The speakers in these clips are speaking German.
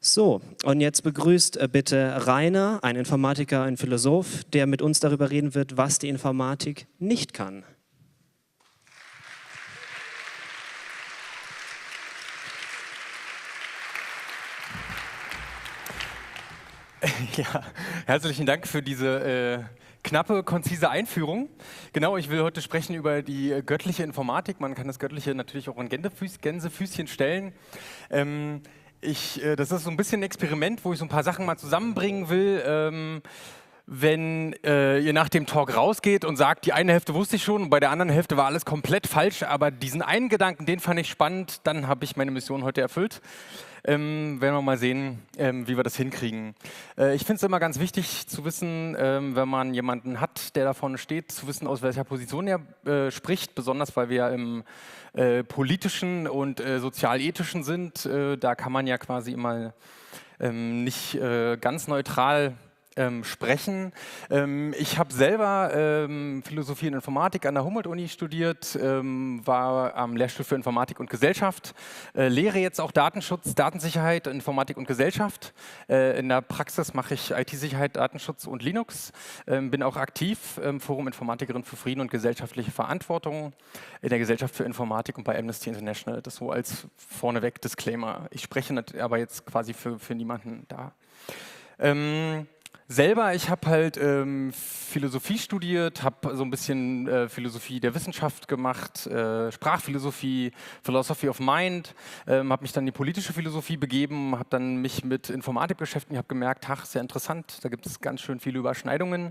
So, und jetzt begrüßt bitte Rainer, ein Informatiker, ein Philosoph, der mit uns darüber reden wird, was die Informatik nicht kann. Ja, herzlichen Dank für diese knappe, konzise Einführung. Genau, ich will heute sprechen über die göttliche Informatik. Man kann das Göttliche natürlich auch in Gänsefüßchen stellen. Das ist so ein bisschen ein Experiment, wo ich so ein paar Sachen mal zusammenbringen will. Wenn ihr nach dem Talk rausgeht und sagt, die eine Hälfte wusste ich schon und bei der anderen Hälfte war alles komplett falsch, aber diesen einen Gedanken, den fand ich spannend, dann habe ich meine Mission heute erfüllt. Werden wir mal sehen, wie wir das hinkriegen. Ich finde es immer ganz wichtig zu wissen, wenn man jemanden hat, der da vorne steht, zu wissen, aus welcher Position er spricht, besonders weil wir ja im politischen und sozialethischen sind. Da kann man ja quasi immer nicht ganz neutral sprechen. Ich habe selber Philosophie und Informatik an der Humboldt-Uni studiert, war am Lehrstuhl für Informatik und Gesellschaft, lehre jetzt auch Datenschutz, Datensicherheit, Informatik und Gesellschaft. In der Praxis mache ich IT-Sicherheit, Datenschutz und Linux, bin auch aktiv im Forum Informatikerin für Frieden und gesellschaftliche Verantwortung in der Gesellschaft für Informatik und bei Amnesty International. Das so als vorneweg Disclaimer. Ich spreche aber jetzt quasi für niemanden da. Ich habe halt Philosophie studiert, habe so ein bisschen Philosophie der Wissenschaft gemacht, Sprachphilosophie, Philosophy of Mind, habe mich dann in die politische Philosophie begeben, habe dann mich mit Informatik beschäftigt, habe gemerkt, ach, sehr interessant, da gibt es ganz schön viele Überschneidungen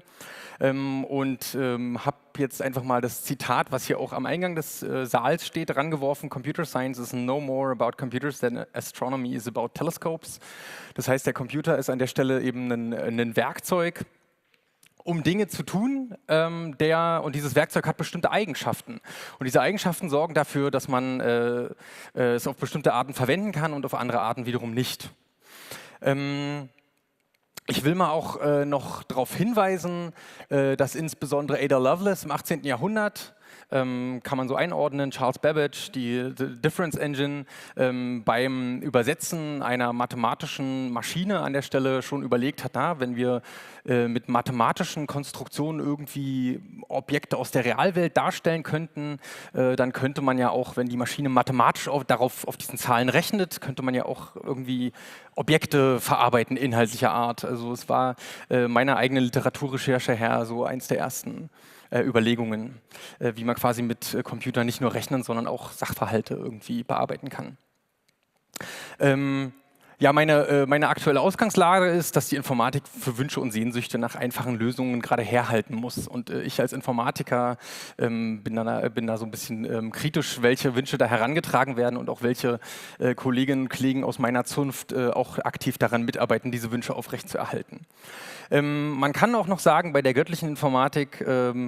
habe jetzt einfach mal das Zitat, was hier auch am Eingang des Saals steht, rangeworfen: Computer science is no more about computers than astronomy is about telescopes. Das heißt, der Computer ist an der Stelle eben ein Werkzeug, um Dinge zu tun, und dieses Werkzeug hat bestimmte Eigenschaften. Und diese Eigenschaften sorgen dafür, dass man es auf bestimmte Arten verwenden kann und auf andere Arten wiederum nicht. Ich will mal auch noch darauf hinweisen, dass insbesondere Ada Lovelace im 18. Jahrhundert, kann man so einordnen, Charles Babbage, die Difference Engine, beim Übersetzen einer mathematischen Maschine an der Stelle schon überlegt hat, na, wenn wir mit mathematischen Konstruktionen irgendwie Objekte aus der Realwelt darstellen könnten, dann könnte man ja auch, wenn die Maschine mathematisch auf diesen Zahlen rechnet, könnte man ja auch irgendwie Objekte verarbeiten inhaltlicher Art. Also es war meiner eigenen Literaturrecherche her so eins der ersten Überlegungen, wie man quasi mit Computern nicht nur rechnen, sondern auch Sachverhalte irgendwie bearbeiten kann. Ja, meine aktuelle Ausgangslage ist, dass die Informatik für Wünsche und Sehnsüchte nach einfachen Lösungen gerade herhalten muss. Und ich als Informatiker bin da so ein bisschen kritisch, welche Wünsche da herangetragen werden und auch welche Kolleginnen und Kollegen aus meiner Zunft auch aktiv daran mitarbeiten, diese Wünsche aufrechtzuerhalten. Man kann auch noch sagen, bei der göttlichen Informatik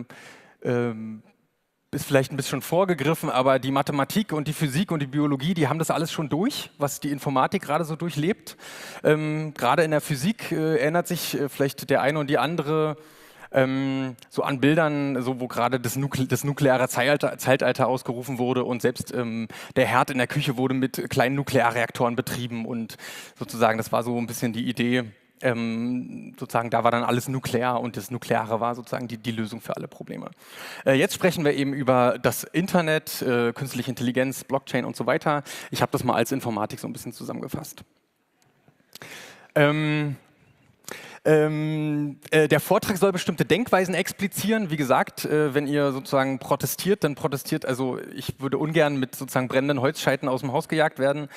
ist vielleicht ein bisschen vorgegriffen, aber die Mathematik und die Physik und die Biologie, die haben das alles schon durch, was die Informatik gerade so durchlebt. Gerade in der Physik erinnert sich vielleicht der eine und die andere so an Bildern, so wo gerade das nukleare Zeitalter ausgerufen wurde und selbst der Herd in der Küche wurde mit kleinen Nuklearreaktoren betrieben und sozusagen, das war so ein bisschen die Idee. Sozusagen, da war dann alles nuklear und das Nukleare war sozusagen die Lösung für alle Probleme. Jetzt sprechen wir eben über das Internet, künstliche Intelligenz, Blockchain und so weiter. Ich habe das mal als Informatik so ein bisschen zusammengefasst. Der Vortrag soll bestimmte Denkweisen explizieren. Wie gesagt, wenn ihr sozusagen protestiert, dann protestiert, also ich würde ungern mit sozusagen brennenden Holzscheiten aus dem Haus gejagt werden.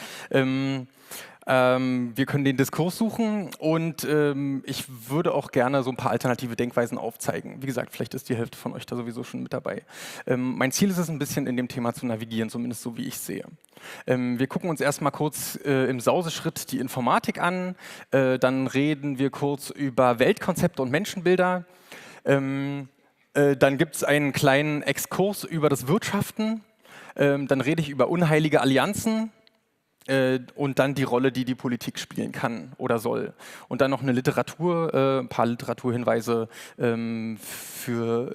Wir können den Diskurs suchen und ich würde auch gerne so ein paar alternative Denkweisen aufzeigen. Wie gesagt, vielleicht ist die Hälfte von euch da sowieso schon mit dabei. Mein Ziel ist es, ein bisschen in dem Thema zu navigieren, zumindest so wie ich sehe. Wir gucken uns erstmal kurz im Sauseschritt die Informatik an, dann reden wir kurz über Weltkonzepte und Menschenbilder. Dann gibt es einen kleinen Exkurs über das Wirtschaften, dann rede ich über unheilige Allianzen. Und dann die Rolle, die die Politik spielen kann oder soll. Und dann noch eine ein paar Literaturhinweise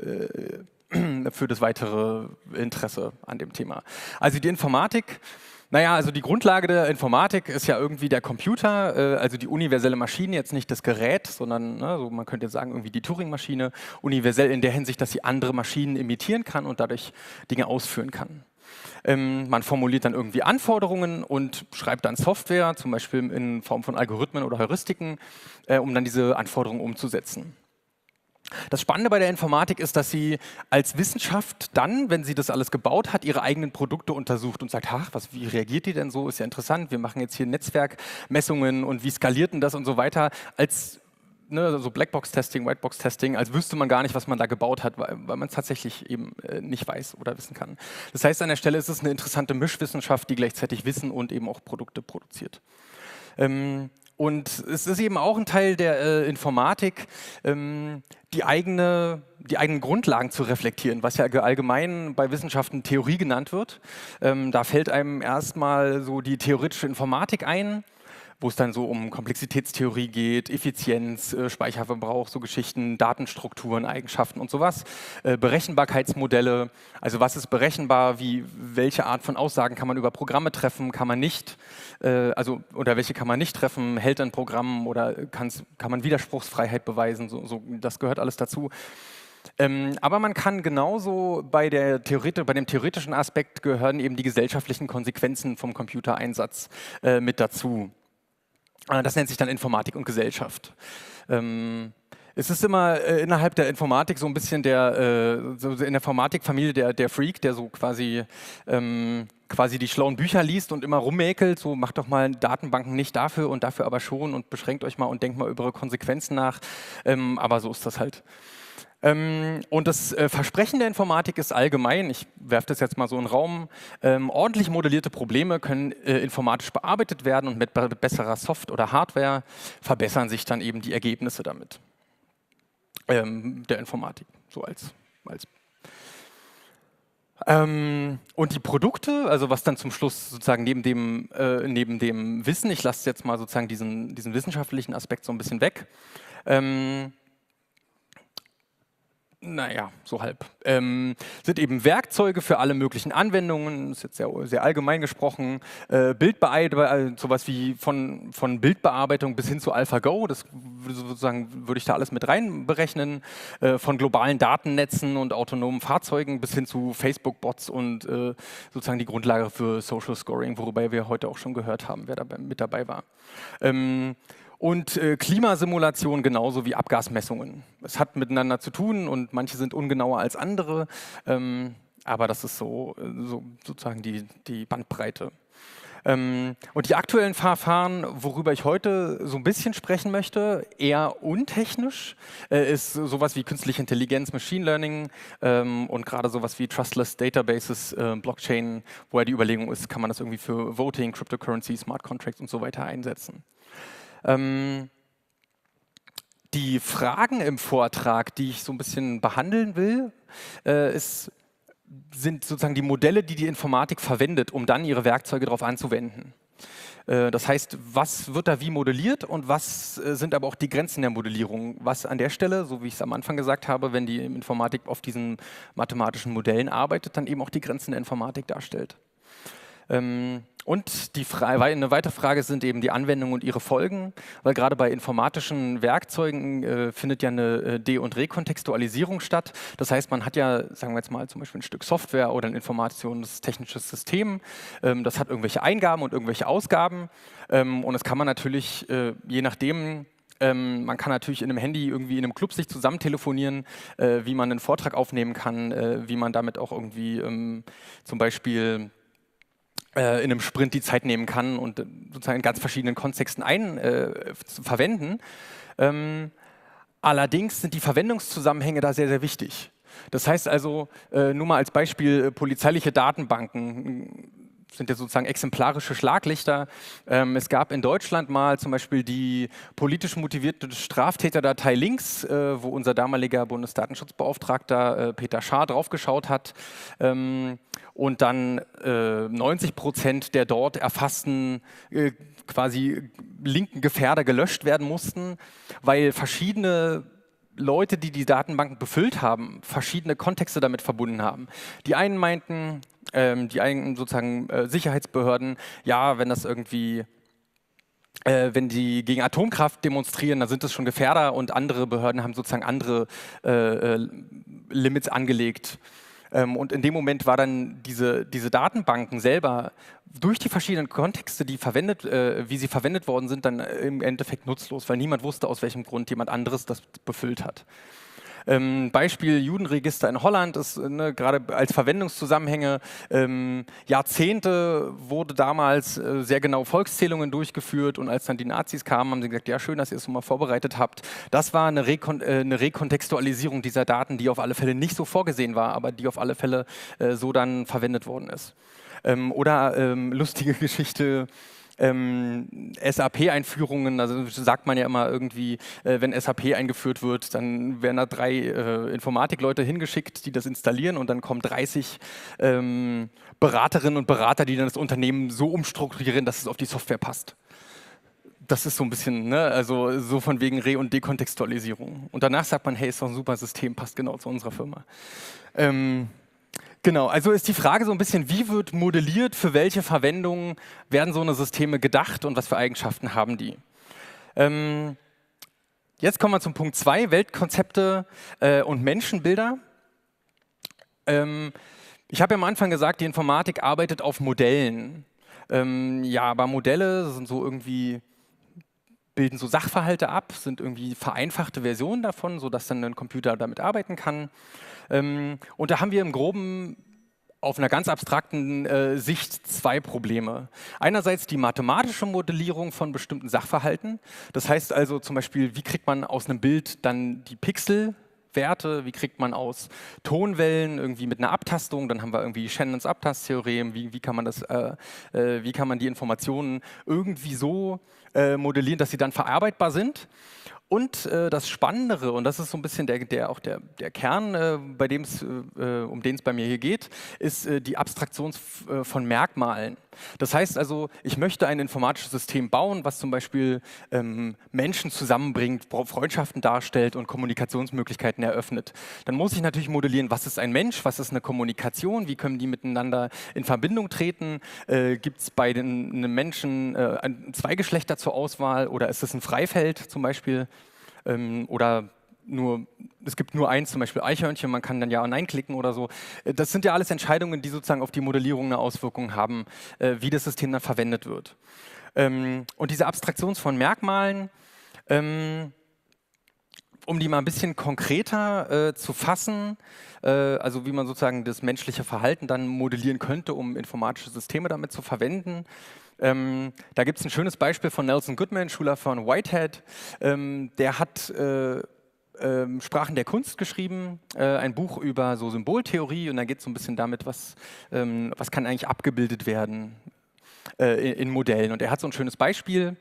für das weitere Interesse an dem Thema. Also die Informatik Naja, also die Grundlage der Informatik ist ja irgendwie der Computer, also die universelle Maschine, jetzt nicht das Gerät, sondern ne, so man könnte jetzt sagen, irgendwie die Turing-Maschine, universell in der Hinsicht, dass sie andere Maschinen imitieren kann und dadurch Dinge ausführen kann. Man formuliert dann irgendwie Anforderungen und schreibt dann Software, zum Beispiel in Form von Algorithmen oder Heuristiken, um dann diese Anforderungen umzusetzen. Das Spannende bei der Informatik ist, dass sie als Wissenschaft dann, wenn sie das alles gebaut hat, ihre eigenen Produkte untersucht und sagt, ach, wie reagiert die denn so? Ist ja interessant, wir machen jetzt hier Netzwerkmessungen und wie skaliert denn das und so weiter, als ne, so Blackbox-Testing, Whitebox-Testing, als wüsste man gar nicht, was man da gebaut hat, weil man es tatsächlich eben nicht weiß oder wissen kann. Das heißt, an der Stelle ist es eine interessante Mischwissenschaft, die gleichzeitig Wissen und eben auch Produkte produziert. Und es ist eben auch ein Teil der Informatik, die eigenen Grundlagen zu reflektieren, was ja allgemein bei Wissenschaften Theorie genannt wird. Da fällt einem erstmal so die theoretische Informatik ein, wo es dann so um Komplexitätstheorie geht, Effizienz, Speicherverbrauch, so Geschichten, Datenstrukturen, Eigenschaften und sowas, Berechenbarkeitsmodelle, also was ist berechenbar, welche Art von Aussagen kann man über Programme treffen, kann man nicht, oder welche kann man nicht treffen, hält ein Programm oder kann man Widerspruchsfreiheit beweisen, das gehört alles dazu. Aber man kann genauso bei dem theoretischen Aspekt gehören eben die gesellschaftlichen Konsequenzen vom Computereinsatz mit dazu. Das nennt sich dann Informatik und Gesellschaft. Es ist immer innerhalb der Informatik so ein bisschen in der Informatikfamilie der Freak, der so quasi die schlauen Bücher liest und immer rummäkelt, so macht doch mal Datenbanken nicht dafür und dafür aber schon und beschränkt euch mal und denkt mal über eure Konsequenzen nach. Aber so ist das halt. Und das Versprechen der Informatik ist allgemein, ich werfe das jetzt mal so in den Raum, ordentlich modellierte Probleme können informatisch bearbeitet werden und mit besserer Software oder Hardware verbessern sich dann eben die Ergebnisse damit. Der Informatik, so als und die Produkte, also was dann zum Schluss sozusagen neben dem Wissen, ich lasse jetzt mal sozusagen diesen wissenschaftlichen Aspekt so ein bisschen weg, naja, so halb. Sind eben Werkzeuge für alle möglichen Anwendungen, das ist jetzt sehr, sehr allgemein gesprochen, Bildbearbeitung, sowas wie von Bildbearbeitung bis hin zu AlphaGo, das sozusagen würde ich da alles mit rein berechnen, von globalen Datennetzen und autonomen Fahrzeugen bis hin zu Facebook-Bots und sozusagen die Grundlage für Social Scoring, worüber wir heute auch schon gehört haben, wer mit dabei war. Und Klimasimulation genauso wie Abgasmessungen. Es hat miteinander zu tun und manche sind ungenauer als andere, aber das ist sozusagen die Bandbreite. Und die aktuellen Verfahren, worüber ich heute so ein bisschen sprechen möchte, eher untechnisch, ist sowas wie künstliche Intelligenz, Machine Learning und gerade sowas wie Trustless Databases, Blockchain, wo ja die Überlegung ist, kann man das irgendwie für Voting, Cryptocurrency, Smart Contracts und so weiter einsetzen. Die Fragen im Vortrag, die ich so ein bisschen behandeln will, sind sozusagen die Modelle, die die Informatik verwendet, um dann ihre Werkzeuge darauf anzuwenden. Das heißt, was wird da wie modelliert und was sind aber auch die Grenzen der Modellierung? Was an der Stelle, so wie ich es am Anfang gesagt habe, wenn die Informatik auf diesen mathematischen Modellen arbeitet, dann eben auch die Grenzen der Informatik darstellt. Und eine weitere Frage sind eben die Anwendungen und ihre Folgen, weil gerade bei informatischen Werkzeugen findet ja eine De- und Rekontextualisierung statt. Das heißt, man hat ja, sagen wir jetzt mal, zum Beispiel ein Stück Software oder ein informationstechnisches System, das hat irgendwelche Eingaben und irgendwelche Ausgaben und das kann man natürlich, je nachdem, man kann natürlich in einem Handy irgendwie in einem Club sich zusammen telefonieren, wie man einen Vortrag aufnehmen kann, wie man damit auch irgendwie zum Beispiel in einem Sprint die Zeit nehmen kann und sozusagen in ganz verschiedenen Kontexten verwenden. Allerdings sind die Verwendungszusammenhänge da sehr, sehr wichtig. Das heißt also, nur mal als Beispiel, polizeiliche Datenbanken sind ja sozusagen exemplarische Schlaglichter. Es gab in Deutschland mal zum Beispiel die politisch motivierte Straftäterdatei Links, wo unser damaliger Bundesdatenschutzbeauftragter Peter Schaar draufgeschaut hat und dann 90% der dort erfassten quasi linken Gefährder gelöscht werden mussten, weil verschiedene Leute, die die Datenbanken befüllt haben, verschiedene Kontexte damit verbunden haben. Die einen meinten, die eigenen sozusagen Sicherheitsbehörden, ja, wenn das irgendwie wenn die gegen Atomkraft demonstrieren, dann sind das schon Gefährder und andere Behörden haben sozusagen andere Limits angelegt. Und in dem Moment war dann diese Datenbanken selber durch die verschiedenen Kontexte, wie sie verwendet worden sind, dann im Endeffekt nutzlos, weil niemand wusste, aus welchem Grund jemand anderes das befüllt hat. Beispiel Judenregister in Holland ist gerade als Verwendungszusammenhänge Jahrzehnte wurde damals sehr genau Volkszählungen durchgeführt und als dann die Nazis kamen, haben sie gesagt, ja schön, dass ihr es so mal vorbereitet habt. Das war eine Rekontextualisierung dieser Daten, die auf alle Fälle nicht so vorgesehen war, aber die auf alle Fälle so dann verwendet worden ist. Oder lustige Geschichte, SAP-Einführungen, also sagt man ja immer irgendwie, wenn SAP eingeführt wird, dann werden da 3 Informatikleute hingeschickt, die das installieren und dann kommen 30 Beraterinnen und Berater, die dann das Unternehmen so umstrukturieren, dass es auf die Software passt. Das ist so ein bisschen, ne, also so von wegen Re- und Dekontextualisierung. Und danach sagt man, hey, ist doch ein super System, passt genau zu unserer Firma. Genau, also ist die Frage so ein bisschen, wie wird modelliert, für welche Verwendungen werden so eine Systeme gedacht und was für Eigenschaften haben die? Jetzt kommen wir zum Punkt 2, Weltkonzepte und Menschenbilder. Ich habe ja am Anfang gesagt, die Informatik arbeitet auf Modellen. Ja, aber Modelle sind so irgendwie, bilden so Sachverhalte ab, sind irgendwie vereinfachte Versionen davon, sodass dann ein Computer damit arbeiten kann. Und da haben wir im Groben auf einer ganz abstrakten Sicht 2 Probleme. Einerseits die mathematische Modellierung von bestimmten Sachverhalten. Das heißt also zum Beispiel, wie kriegt man aus einem Bild dann die Pixelwerte, wie kriegt man aus Tonwellen irgendwie mit einer Abtastung, dann haben wir irgendwie Shannons Abtasttheorem, wie kann man die Informationen irgendwie so modellieren, dass sie dann verarbeitbar sind. Und das Spannendere, und das ist so ein bisschen der Kern, um den es bei mir hier geht, ist die Abstraktion von Merkmalen. Das heißt also, ich möchte ein informatisches System bauen, was zum Beispiel Menschen zusammenbringt, Freundschaften darstellt und Kommunikationsmöglichkeiten eröffnet. Dann muss ich natürlich modellieren, was ist ein Mensch, was ist eine Kommunikation, wie können die miteinander in Verbindung treten, gibt es bei den Menschen 2 Geschlechter zur Auswahl oder ist es ein Freifeld zum Beispiel? Oder es gibt nur eins, zum Beispiel Eichhörnchen, man kann dann Ja und Nein klicken oder so. Das sind ja alles Entscheidungen, die sozusagen auf die Modellierung eine Auswirkung haben, wie das System dann verwendet wird. Und diese Abstraktion von Merkmalen, um die mal ein bisschen konkreter zu fassen, also wie man sozusagen das menschliche Verhalten dann modellieren könnte, um informatische Systeme damit zu verwenden. Da gibt es ein schönes Beispiel von Nelson Goodman, Schüler von Whitehead. Der hat Sprachen der Kunst geschrieben, ein Buch über so Symboltheorie und da geht es so ein bisschen damit, was kann eigentlich abgebildet werden in Modellen. Und er hat so ein schönes Beispiel,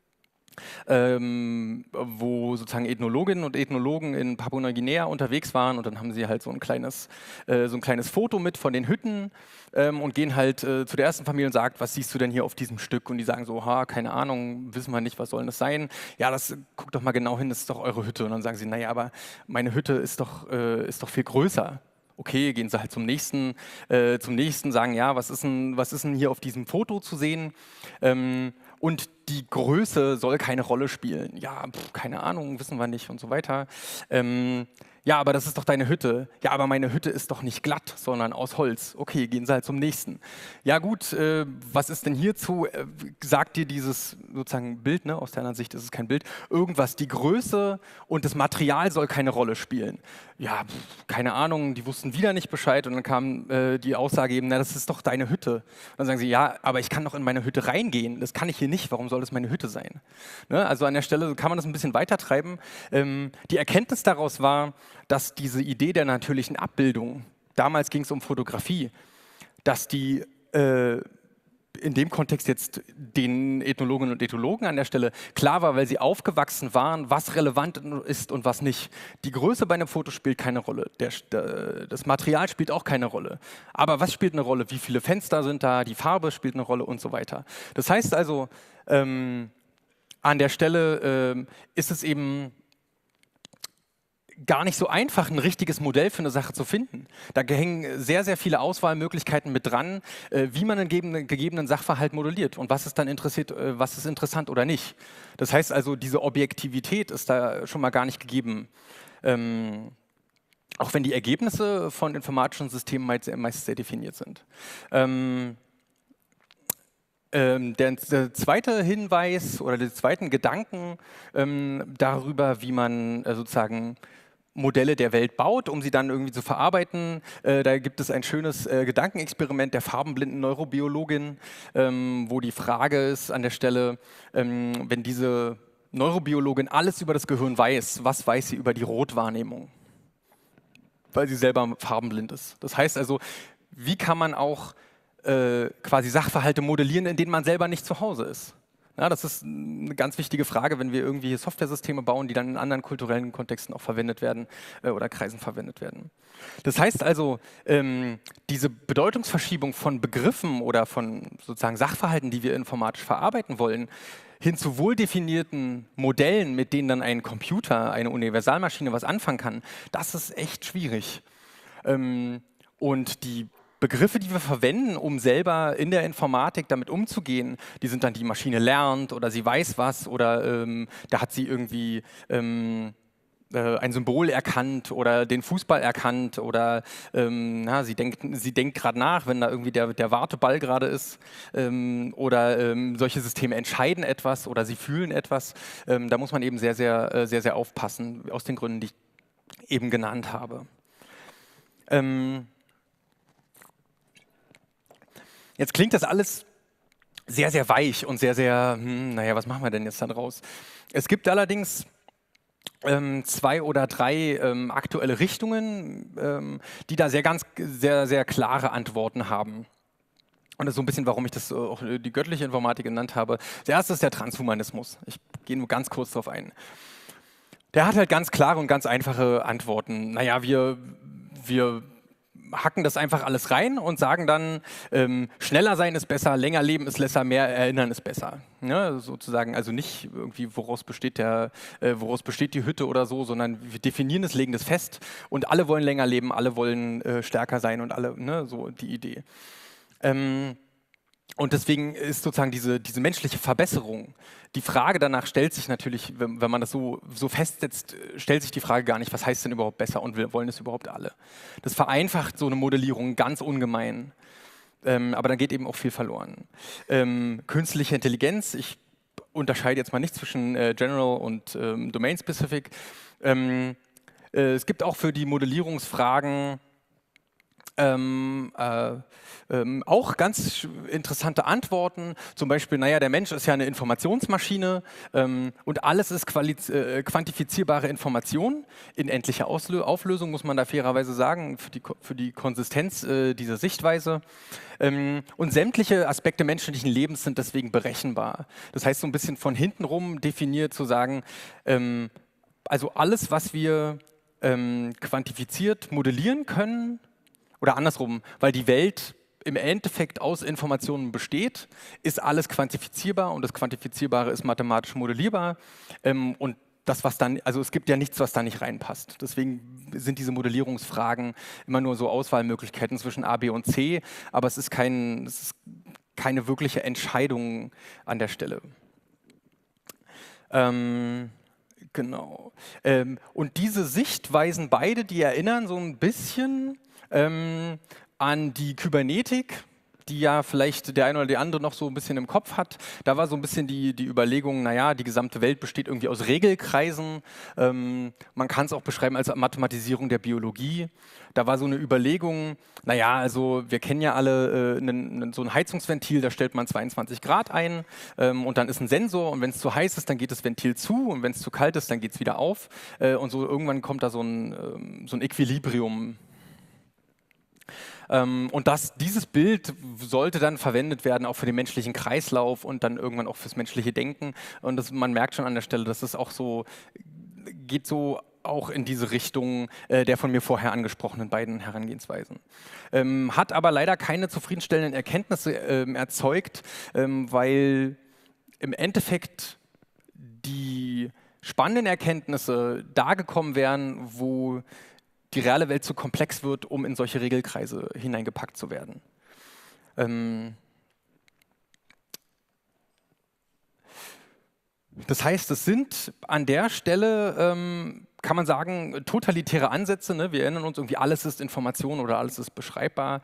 wo sozusagen Ethnologinnen und Ethnologen in Papua-Neuguinea unterwegs waren und dann haben sie halt so ein kleines Foto mit von den Hütten und gehen halt zu der ersten Familie und sagen, was siehst du denn hier auf diesem Stück? Und die sagen so, keine Ahnung, wissen wir nicht, was soll das sein? Ja, guckt doch mal genau hin, das ist doch eure Hütte. Und dann sagen sie, naja, aber meine Hütte ist doch viel größer. Okay, gehen sie halt zum nächsten, sagen, ja, was ist denn hier auf diesem Foto zu sehen? Und die Größe soll keine Rolle spielen. Ja, keine Ahnung, wissen wir nicht und so weiter. Ja, aber das ist doch deine Hütte. Ja, aber meine Hütte ist doch nicht glatt, sondern aus Holz. Okay, gehen Sie halt zum nächsten. Ja gut, was ist denn hierzu? Sagt dir dieses sozusagen Bild, ne? Aus der anderen Sicht ist es kein Bild, irgendwas, die Größe und das Material soll keine Rolle spielen. Ja, keine Ahnung, die wussten wieder nicht Bescheid und dann kam die Aussage eben, na, das ist doch deine Hütte. Und dann sagen sie, ja, aber ich kann doch in meine Hütte reingehen. Das kann ich hier nicht, warum soll das meine Hütte sein? Ne? Also an der Stelle kann man das ein bisschen weiter treiben. Die Erkenntnis daraus war, dass diese Idee der natürlichen Abbildung, damals ging es um Fotografie, dass die in dem Kontext jetzt den Ethnologinnen und Ethnologen an der Stelle klar war, weil sie aufgewachsen waren, was relevant ist und was nicht. Die Größe bei einem Foto spielt keine Rolle, das Material spielt auch keine Rolle. Aber was spielt eine Rolle? Wie viele Fenster sind da? Die Farbe spielt eine Rolle und so weiter. Das heißt also, an der Stelle ist es eben gar nicht so einfach, ein richtiges Modell für eine Sache zu finden. Da hängen sehr, sehr viele Auswahlmöglichkeiten mit dran, wie man einen gegebenen Sachverhalt modelliert und was ist dann was ist interessant oder nicht. Das heißt also, diese Objektivität ist da schon mal gar nicht gegeben. Auch wenn die Ergebnisse von informatischen Systemen meist sehr definiert sind. Der zweite Hinweis oder den zweiten Gedanken darüber, wie man sozusagen Modelle der Welt baut, um sie dann irgendwie zu verarbeiten. Da gibt es ein schönes Gedankenexperiment der farbenblinden Neurobiologin, wo die Frage ist an der Stelle, wenn diese Neurobiologin alles über das Gehirn weiß, was weiß sie über die Rotwahrnehmung? Weil sie selber farbenblind ist. Das heißt also, wie kann man auch quasi Sachverhalte modellieren, in denen man selber nicht zu Hause ist? Ja, das ist eine ganz wichtige Frage, wenn wir irgendwie Software-Systeme bauen, die dann in anderen kulturellen Kontexten auch verwendet werden oder Kreisen verwendet werden. Das heißt also, diese Bedeutungsverschiebung von Begriffen oder von sozusagen Sachverhalten, die wir informatisch verarbeiten wollen, hin zu wohl definierten Modellen, mit denen dann ein Computer, eine Universalmaschine was anfangen kann, das ist echt schwierig. Und die Begriffe, die wir verwenden, um selber in der Informatik damit umzugehen, die sind dann, die Maschine lernt oder sie weiß was oder da hat sie irgendwie ein Symbol erkannt oder den Fußball erkannt oder sie denkt gerade nach, wenn da irgendwie der Warteball gerade ist oder solche Systeme entscheiden etwas oder sie fühlen etwas. Da muss man eben sehr, sehr aufpassen, aus den Gründen, die ich eben genannt habe. Jetzt klingt das alles sehr, sehr weich und sehr, sehr, naja, was machen wir denn jetzt da draus? Es gibt allerdings 2 oder 3 aktuelle Richtungen, die da sehr, sehr klare Antworten haben. Und das ist so ein bisschen, warum ich das auch die göttliche Informatik genannt habe. Das erste ist der Transhumanismus. Ich gehe nur ganz kurz darauf ein. Der hat halt ganz klare und ganz einfache Antworten. Naja, wir hacken das einfach alles rein und sagen dann, schneller sein ist besser, länger leben ist besser, mehr erinnern ist besser. Ja, sozusagen, also nicht irgendwie, woraus besteht die Hütte oder so, sondern wir definieren es, legen das fest und alle wollen länger leben, alle wollen stärker sein und alle, ne, so die Idee. Und deswegen ist sozusagen diese menschliche Verbesserung, die Frage danach stellt sich natürlich, wenn man das so festsetzt, stellt sich die Frage gar nicht, was heißt denn überhaupt besser und wollen es überhaupt alle? Das vereinfacht so eine Modellierung ganz ungemein, aber dann geht eben auch viel verloren. Künstliche Intelligenz, ich unterscheide jetzt mal nicht zwischen General und Domain-Specific. Es gibt auch für die Modellierungsfragen auch ganz interessante Antworten, zum Beispiel, naja, der Mensch ist ja eine Informationsmaschine und alles ist quantifizierbare Information in endlicher Auflösung, muss man da fairerweise sagen, für die Konsistenz dieser Sichtweise. Und sämtliche Aspekte menschlichen Lebens sind deswegen berechenbar. Das heißt, so ein bisschen von hinten rum definiert zu sagen, also alles, was wir quantifiziert modellieren können, oder andersrum, weil die Welt im Endeffekt aus Informationen besteht, ist alles quantifizierbar und das Quantifizierbare ist mathematisch modellierbar. Und das, was dann, also es gibt ja nichts, was da nicht reinpasst. Deswegen sind diese Modellierungsfragen immer nur so Auswahlmöglichkeiten zwischen A, B und C, aber es ist keine wirkliche Entscheidung an der Stelle. Genau. Und diese Sichtweisen beide, die erinnern so ein bisschen an die Kybernetik, die ja vielleicht der eine oder die andere noch so ein bisschen im Kopf hat. Da war so ein bisschen die Überlegung, naja, die gesamte Welt besteht irgendwie aus Regelkreisen. Man kann es auch beschreiben als Mathematisierung der Biologie. Da war so eine Überlegung, naja, also wir kennen ja alle so ein Heizungsventil, da stellt man 22 Grad ein und dann ist ein Sensor und wenn es zu heiß ist, dann geht das Ventil zu und wenn es zu kalt ist, dann geht es wieder auf. Und so irgendwann kommt da so ein Equilibrium. Und dieses Bild sollte dann verwendet werden, auch für den menschlichen Kreislauf und dann irgendwann auch fürs menschliche Denken. Und man merkt schon an der Stelle, dass es auch so geht so auch in diese Richtung der von mir vorher angesprochenen beiden Herangehensweisen. Hat aber leider keine zufriedenstellenden Erkenntnisse erzeugt, weil im Endeffekt die spannenden Erkenntnisse dargekommen wären, wo die reale Welt zu komplex wird, um in solche Regelkreise hineingepackt zu werden. Das heißt, es sind an der Stelle, kann man sagen, totalitäre Ansätze. Ne? Wir erinnern uns irgendwie, alles ist Information oder alles ist beschreibbar.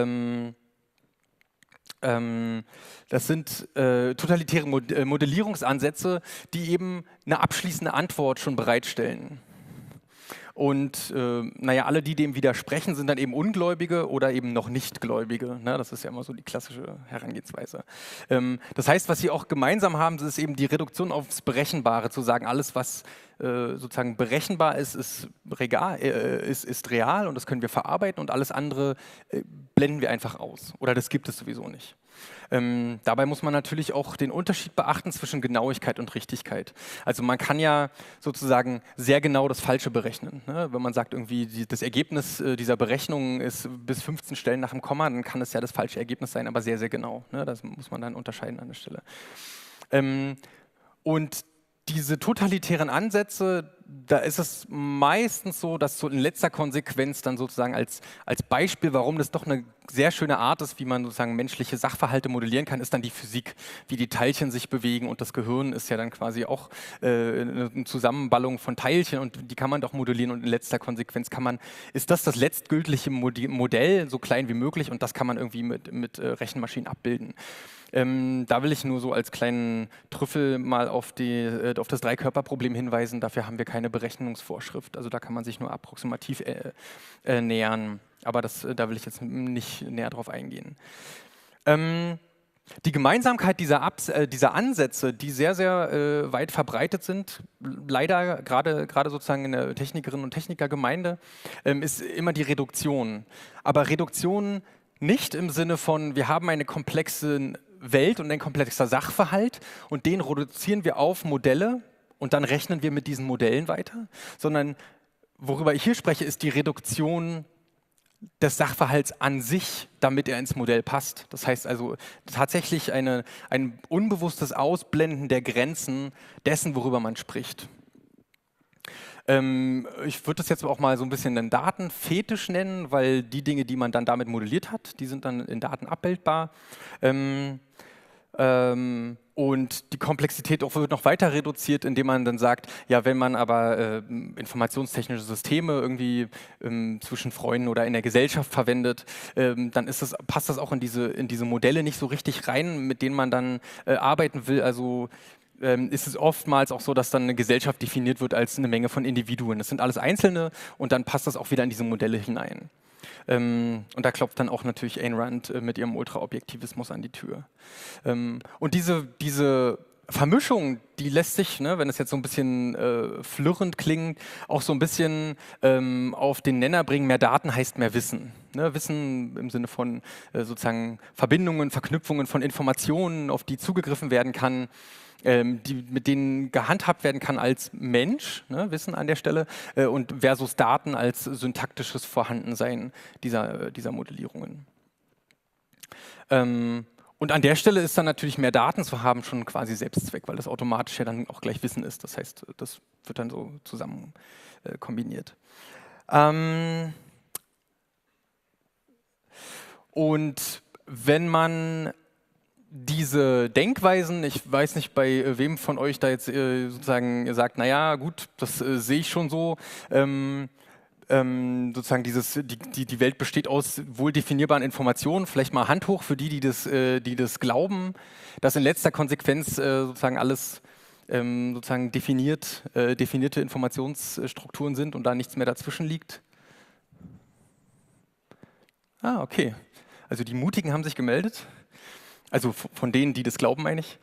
Das sind totalitäre Modellierungsansätze, die eben eine abschließende Antwort schon bereitstellen. Und naja, alle, die dem widersprechen, sind dann eben Ungläubige oder eben noch Nichtgläubige. Ne? Das ist ja immer so die klassische Herangehensweise. Das heißt, was sie auch gemeinsam haben, ist eben die Reduktion aufs Berechenbare, zu sagen, alles, was sozusagen berechenbar ist, ist real und das können wir verarbeiten und alles andere blenden wir einfach aus. Oder das gibt es sowieso nicht. Dabei muss man natürlich auch den Unterschied beachten zwischen Genauigkeit und Richtigkeit. Also man kann ja sozusagen sehr genau das Falsche berechnen. Ne? Wenn man sagt, irgendwie das Ergebnis dieser Berechnung ist bis 15 Stellen nach dem Komma, dann kann es ja das falsche Ergebnis sein, aber sehr, sehr genau. Ne? Das muss man dann unterscheiden an der Stelle. Und diese totalitären Ansätze, da ist es meistens so, dass so in letzter Konsequenz dann sozusagen als Beispiel, warum das doch eine sehr schöne Art ist, wie man sozusagen menschliche Sachverhalte modellieren kann, ist dann die Physik, wie die Teilchen sich bewegen und das Gehirn ist ja dann quasi auch eine Zusammenballung von Teilchen und die kann man doch modellieren und in letzter Konsequenz ist das letztgültige Modell, so klein wie möglich und das kann man irgendwie mit Rechenmaschinen abbilden. Da will ich nur so als kleinen Trüffel mal auf das Dreikörperproblem hinweisen. Dafür haben wir keine Berechnungsvorschrift. Also da kann man sich nur approximativ nähern. Aber da will ich jetzt nicht näher drauf eingehen. Die Gemeinsamkeit dieser Ansätze, die sehr, sehr weit verbreitet sind, leider gerade sozusagen in der Technikerinnen- und Technikergemeinde, ist immer die Reduktion. Aber Reduktion nicht im Sinne von, wir haben eine komplexe Welt und ein komplexer Sachverhalt und den reduzieren wir auf Modelle und dann rechnen wir mit diesen Modellen weiter, sondern worüber ich hier spreche, ist die Reduktion des Sachverhalts an sich, damit er ins Modell passt. Das heißt also tatsächlich ein unbewusstes Ausblenden der Grenzen dessen, worüber man spricht. Ich würde das jetzt auch mal so ein bisschen einen Datenfetisch nennen, weil die Dinge, die man dann damit modelliert hat, die sind dann in Daten abbildbar. Und die Komplexität wird noch weiter reduziert, indem man dann sagt, ja, wenn man aber informationstechnische Systeme irgendwie zwischen Freunden oder in der Gesellschaft verwendet, dann passt das auch in diese Modelle nicht so richtig rein, mit denen man dann arbeiten will. Also ist es oftmals auch so, dass dann eine Gesellschaft definiert wird als eine Menge von Individuen. Das sind alles Einzelne und dann passt das auch wieder in diese Modelle hinein. Und da klopft dann auch natürlich Ayn Rand mit ihrem Ultraobjektivismus an die Tür. Und diese Vermischung, die lässt sich, ne, wenn es jetzt so ein bisschen flirrend klingt, auch so ein bisschen auf den Nenner bringen, mehr Daten heißt mehr Wissen. Ne, Wissen im Sinne von sozusagen Verbindungen, Verknüpfungen von Informationen, auf die zugegriffen werden kann, mit denen gehandhabt werden kann als Mensch, ne, Wissen an der Stelle, und versus Daten als syntaktisches Vorhandensein dieser Modellierungen. Und an der Stelle ist dann natürlich mehr Daten zu haben schon quasi Selbstzweck, weil das automatisch ja dann auch gleich Wissen ist. Das heißt, das wird dann so zusammen kombiniert. Und wenn man diese Denkweisen, ich weiß nicht, bei wem von euch da jetzt sozusagen sagt, naja, gut, das sehe ich schon so, sozusagen die Welt besteht aus wohl definierbaren Informationen, vielleicht mal Hand hoch für die das glauben, dass in letzter Konsequenz sozusagen alles sozusagen definierte Informationsstrukturen sind und da nichts mehr dazwischen liegt. Ah, okay. Also die Mutigen haben sich gemeldet. Also von denen, die das glauben, meine ich.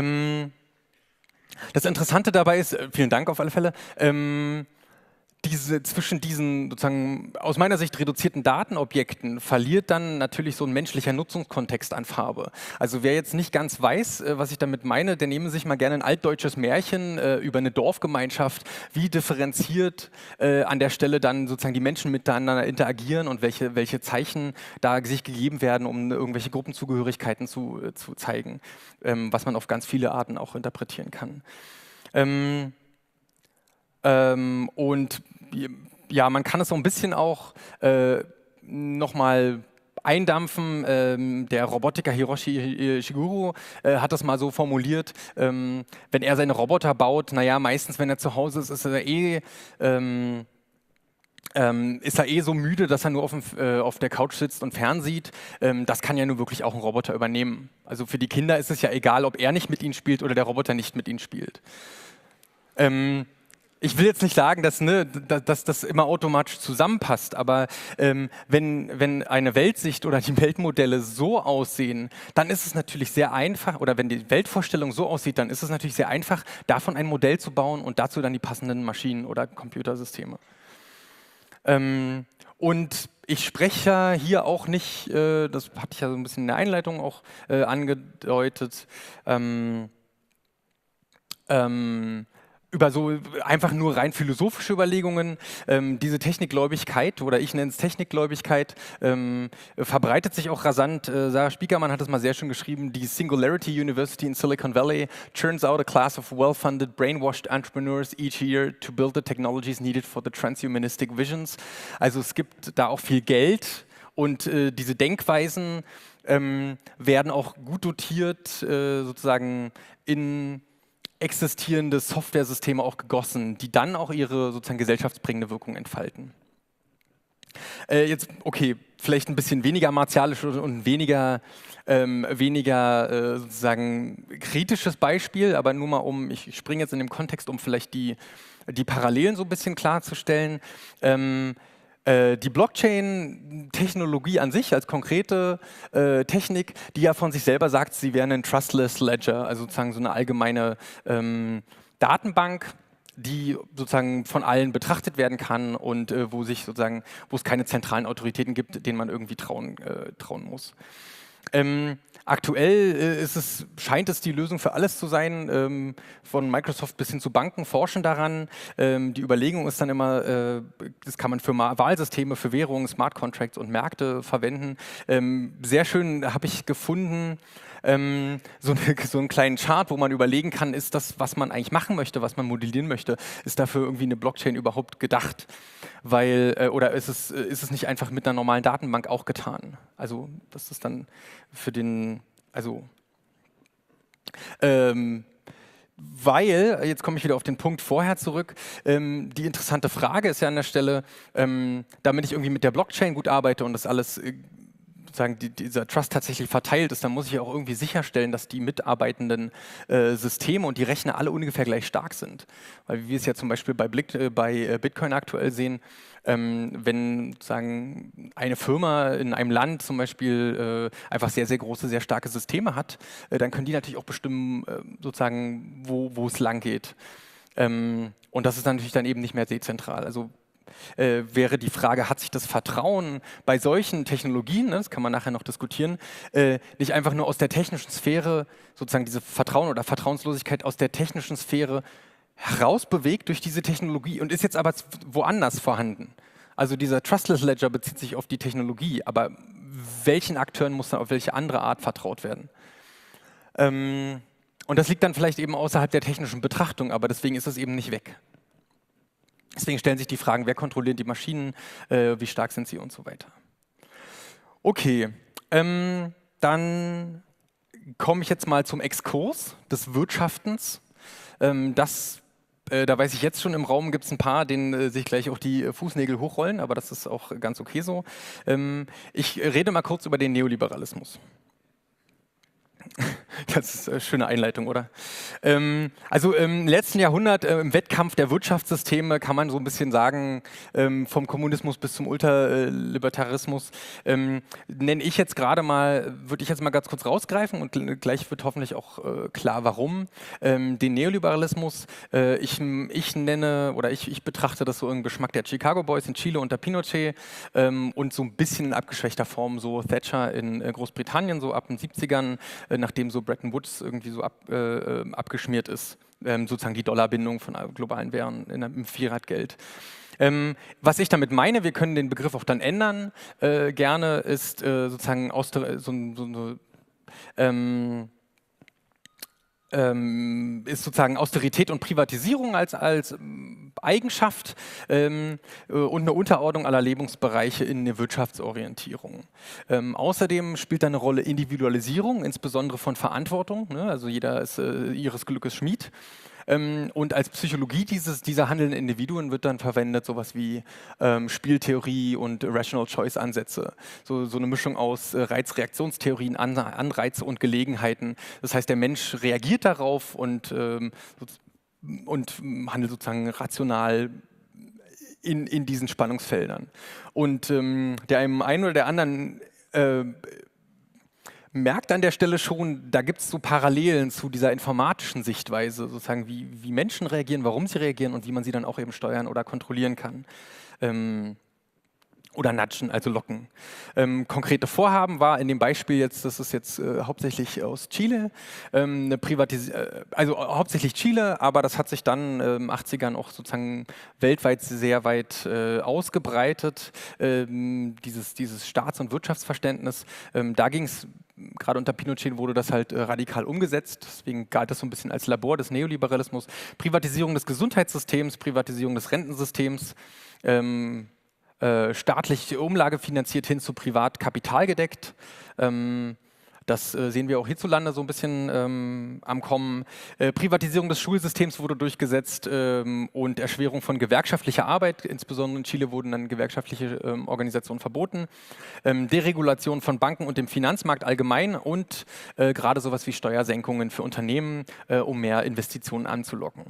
Das Interessante dabei ist, vielen Dank auf alle Fälle, zwischen diesen sozusagen aus meiner Sicht reduzierten Datenobjekten verliert dann natürlich so ein menschlicher Nutzungskontext an Farbe. Also wer jetzt nicht ganz weiß, was ich damit meine, der nehme sich mal gerne ein altdeutsches Märchen über eine Dorfgemeinschaft, wie differenziert an der Stelle dann sozusagen die Menschen miteinander interagieren und welche Zeichen da sich gegeben werden, um irgendwelche Gruppenzugehörigkeiten zu zeigen, was man auf ganz viele Arten auch interpretieren kann. Und ja, man kann es so ein bisschen auch nochmal eindampfen. Der Robotiker Hiroshi Ishiguro hat das mal so formuliert, wenn er seine Roboter baut, naja, meistens, wenn er zu Hause ist, ist er so müde, dass er nur auf der Couch sitzt und fernsieht. Das kann ja nur wirklich auch ein Roboter übernehmen. Also für die Kinder ist es ja egal, ob er nicht mit ihnen spielt oder der Roboter nicht mit ihnen spielt. Ich will jetzt nicht sagen, dass das immer automatisch zusammenpasst, aber wenn eine Weltsicht oder die Weltmodelle so aussehen, dann ist es natürlich sehr einfach, oder wenn die Weltvorstellung so aussieht, dann ist es natürlich sehr einfach, davon ein Modell zu bauen und dazu dann die passenden Maschinen oder Computersysteme. Und ich spreche ja hier auch nicht, das hatte ich ja so ein bisschen in der Einleitung auch angedeutet, über so einfach nur rein philosophische Überlegungen. Diese Technikgläubigkeit, oder ich nenne es Technikgläubigkeit, verbreitet sich auch rasant. Sarah Spiekermann hat es mal sehr schön geschrieben, die Singularity University in Silicon Valley churns out a class of well-funded, brainwashed entrepreneurs each year to build the technologies needed for the transhumanistic visions. Also es gibt da auch viel Geld und diese Denkweisen werden auch gut dotiert sozusagen in existierende Softwaresysteme auch gegossen, die dann auch ihre sozusagen gesellschaftsbringende Wirkung entfalten. Jetzt, okay, vielleicht ein bisschen weniger martialisch und weniger sozusagen kritisches Beispiel, aber nur mal ich springe jetzt in dem Kontext, um vielleicht die Parallelen so ein bisschen klarzustellen. Die Blockchain-Technologie an sich als konkrete Technik, die ja von sich selber sagt, sie wäre ein Trustless Ledger, also sozusagen so eine allgemeine Datenbank, die sozusagen von allen betrachtet werden kann und wo es keine zentralen Autoritäten gibt, denen man irgendwie trauen muss. Aktuell scheint es die Lösung für alles zu sein. Von Microsoft bis hin zu Banken forschen daran. Die Überlegung ist dann immer, das kann man für Wahlsysteme, für Währungen, Smart Contracts und Märkte verwenden. Sehr schön habe ich gefunden, so einen kleinen Chart, wo man überlegen kann, ist das, was man eigentlich machen möchte, was man modellieren möchte, ist dafür irgendwie eine Blockchain überhaupt gedacht? Oder ist es nicht einfach mit einer normalen Datenbank auch getan? Also das ist dann für den, weil, jetzt komme ich wieder auf den Punkt vorher zurück, die interessante Frage ist ja an der Stelle, damit ich irgendwie mit der Blockchain gut arbeite und das alles sozusagen dieser Trust tatsächlich verteilt ist, dann muss ich auch irgendwie sicherstellen, dass die mitarbeitenden Systeme und die Rechner alle ungefähr gleich stark sind. Weil wie wir es ja zum Beispiel bei Bitcoin aktuell sehen, wenn sozusagen eine Firma in einem Land zum Beispiel einfach sehr, sehr große, sehr starke Systeme hat, dann können die natürlich auch bestimmen, sozusagen, wo es lang geht. Und das ist natürlich dann eben nicht mehr dezentral. Also wäre die Frage, hat sich das Vertrauen bei solchen Technologien, das kann man nachher noch diskutieren, nicht einfach nur aus der technischen Sphäre, sozusagen diese Vertrauen oder Vertrauenslosigkeit aus der technischen Sphäre herausbewegt durch diese Technologie und ist jetzt aber woanders vorhanden. Also dieser Trustless Ledger bezieht sich auf die Technologie, aber welchen Akteuren muss dann auf welche andere Art vertraut werden? Und das liegt dann vielleicht eben außerhalb der technischen Betrachtung, aber deswegen ist es eben nicht weg. Deswegen stellen sich die Fragen, wer kontrolliert die Maschinen, wie stark sind sie und so weiter. Okay, dann komme ich jetzt mal zum Exkurs des Wirtschaftens. Da weiß ich jetzt schon, im Raum gibt es ein paar, denen sich gleich auch die Fußnägel hochrollen, aber das ist auch ganz okay so. Ich rede mal kurz über den Neoliberalismus. Das ist eine schöne Einleitung, oder? Also im letzten Jahrhundert, im Wettkampf der Wirtschaftssysteme, kann man so ein bisschen sagen, vom Kommunismus bis zum Ultralibertarismus, würde ich jetzt mal ganz kurz rausgreifen und gleich wird hoffentlich auch klar, warum. Den Neoliberalismus, ich betrachte das so im Geschmack der Chicago Boys in Chile unter Pinochet und so ein bisschen in abgeschwächter Form so Thatcher in Großbritannien, so ab den 70ern, nachdem so Bretton Woods irgendwie so abgeschmiert ist, sozusagen die Dollarbindung von globalen Währungen im Fiat-Geld. Was ich damit meine, wir können den Begriff auch dann ändern, gerne ist sozusagen ist sozusagen Austerität und Privatisierung als Eigenschaft und eine Unterordnung aller Lebensbereiche in eine Wirtschaftsorientierung. Außerdem spielt da eine Rolle Individualisierung, insbesondere von Verantwortung, ne? Also jeder ist ihres Glückes Schmied. Und als Psychologie dieser handelnden Individuen wird dann verwendet sowas wie Spieltheorie und Rational Choice Ansätze. So eine Mischung aus Reizreaktionstheorien, Anreize und Gelegenheiten. Das heißt, der Mensch reagiert darauf und handelt sozusagen rational in diesen Spannungsfeldern. Und der einen oder der anderen merkt an der Stelle schon, da gibt es so Parallelen zu dieser informatischen Sichtweise, sozusagen wie Menschen reagieren, warum sie reagieren und wie man sie dann auch eben steuern oder kontrollieren kann. Oder nudgen, also locken. Konkrete Vorhaben war in dem Beispiel jetzt, das ist jetzt hauptsächlich aus Chile, also hauptsächlich Chile, aber das hat sich dann in den 80ern auch sozusagen weltweit sehr weit ausgebreitet, dieses Staats- und Wirtschaftsverständnis. Da ging es, gerade unter Pinochet wurde das halt radikal umgesetzt, deswegen galt das so ein bisschen als Labor des Neoliberalismus. Privatisierung des Gesundheitssystems, Privatisierung des Rentensystems, staatlich umlagefinanziert hin zu privat kapitalgedeckt. Das sehen wir auch hierzulande so ein bisschen am Kommen. Privatisierung des Schulsystems wurde durchgesetzt und Erschwerung von gewerkschaftlicher Arbeit. Insbesondere in Chile wurden dann gewerkschaftliche Organisationen verboten. Deregulation von Banken und dem Finanzmarkt allgemein und gerade sowas wie Steuersenkungen für Unternehmen, um mehr Investitionen anzulocken.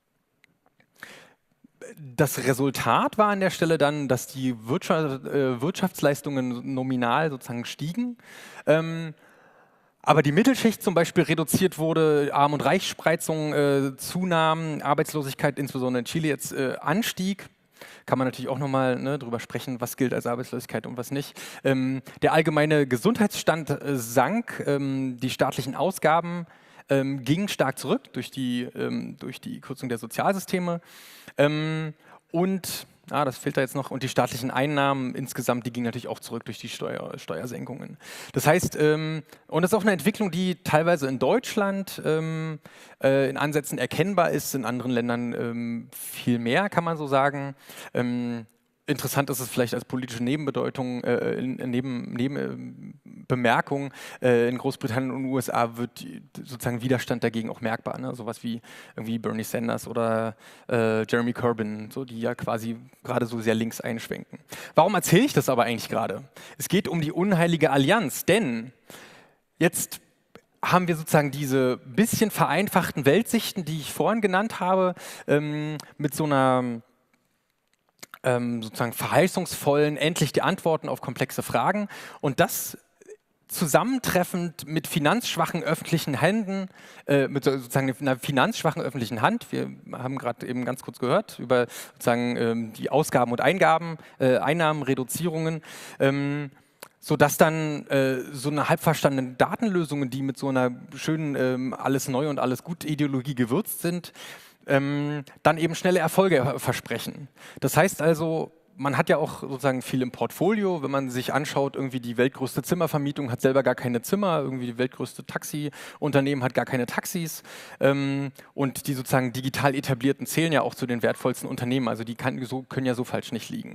Das Resultat war an der Stelle dann, dass die Wirtschaftsleistungen nominal sozusagen stiegen, aber die Mittelschicht zum Beispiel reduziert wurde, Arm- und Reichsspreizung zunahmen, Arbeitslosigkeit insbesondere in Chile jetzt anstieg. Kann man natürlich auch nochmal drüber sprechen, was gilt als Arbeitslosigkeit und was nicht. Der allgemeine Gesundheitsstand sank, die staatlichen Ausgaben ging stark zurück durch die Kürzung der Sozialsysteme und das fehlt da jetzt noch, und die staatlichen Einnahmen insgesamt, die gingen natürlich auch zurück durch die Steuersenkungen. Das heißt, und das ist auch eine Entwicklung, die teilweise in Deutschland in Ansätzen erkennbar ist, in anderen Ländern viel mehr, kann man so sagen. Interessant ist es vielleicht als politische Nebenbedeutung, Nebenbemerkung, in Großbritannien und den USA wird sozusagen Widerstand dagegen auch merkbar. Ne? Sowas wie irgendwie Bernie Sanders oder Jeremy Corbyn, so, die ja quasi gerade so sehr links einschwenken. Warum erzähle ich das aber eigentlich gerade? Es geht um die unheilige Allianz, denn jetzt haben wir sozusagen diese bisschen vereinfachten Weltsichten, die ich vorhin genannt habe, mit so einer sozusagen verheißungsvollen, endlich die Antworten auf komplexe Fragen, und das zusammentreffend mit finanzschwachen öffentlichen Händen, mit sozusagen einer finanzschwachen öffentlichen Hand. Wir haben gerade eben ganz kurz gehört über sozusagen die Ausgaben und Einnahmenreduzierungen, sodass dann so eine halb verstandene Datenlösungen, die mit so einer schönen alles neu und alles gut Ideologie gewürzt sind, dann eben schnelle Erfolge versprechen. Das heißt also, man hat ja auch sozusagen viel im Portfolio, wenn man sich anschaut, irgendwie die weltgrößte Zimmervermietung hat selber gar keine Zimmer, irgendwie die weltgrößte Taxiunternehmen hat gar keine Taxis und die sozusagen digital etablierten zählen ja auch zu den wertvollsten Unternehmen, also die können ja so falsch nicht liegen.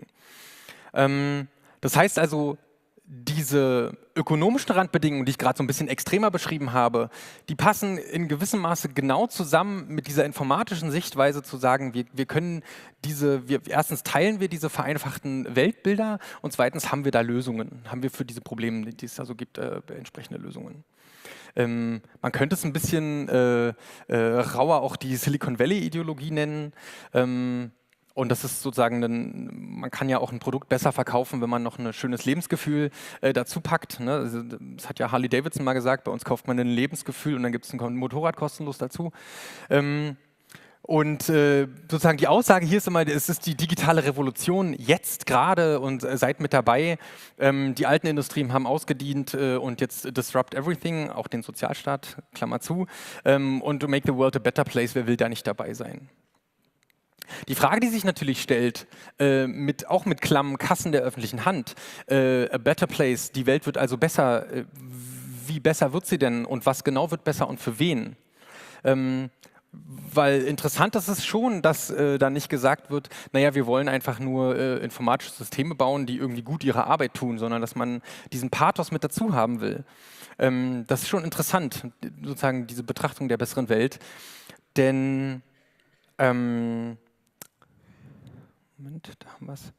Das heißt also, diese ökonomischen Randbedingungen, die ich gerade so ein bisschen extremer beschrieben habe, die passen in gewissem Maße genau zusammen mit dieser informatischen Sichtweise zu sagen, wir können erstens teilen wir diese vereinfachten Weltbilder und zweitens haben wir da Lösungen, haben wir für diese Probleme, die es da so gibt, entsprechende Lösungen. Man könnte es ein bisschen rauer auch die Silicon Valley-Ideologie nennen. Und das ist sozusagen, man kann ja auch ein Produkt besser verkaufen, wenn man noch ein schönes Lebensgefühl dazu packt. Ne? Also, das hat ja Harley Davidson mal gesagt, bei uns kauft man ein Lebensgefühl und dann gibt es ein Motorrad kostenlos dazu. Und sozusagen die Aussage hier ist immer, es ist die digitale Revolution jetzt gerade und seid mit dabei. Die alten Industrien haben ausgedient und jetzt disrupt everything, auch den Sozialstaat, Klammer zu. Und to make the world a better place, wer will da nicht dabei sein? Die Frage, die sich natürlich stellt, auch mit klammen Kassen der öffentlichen Hand, a better place, die Welt wird also besser, wie besser wird sie denn und was genau wird besser und für wen? Weil interessant ist es schon, dass da nicht gesagt wird, naja, wir wollen einfach nur informatische Systeme bauen, die irgendwie gut ihre Arbeit tun, sondern dass man diesen Pathos mit dazu haben will. Das ist schon interessant, sozusagen diese Betrachtung der besseren Welt. Denn, Moment, da haben wir es.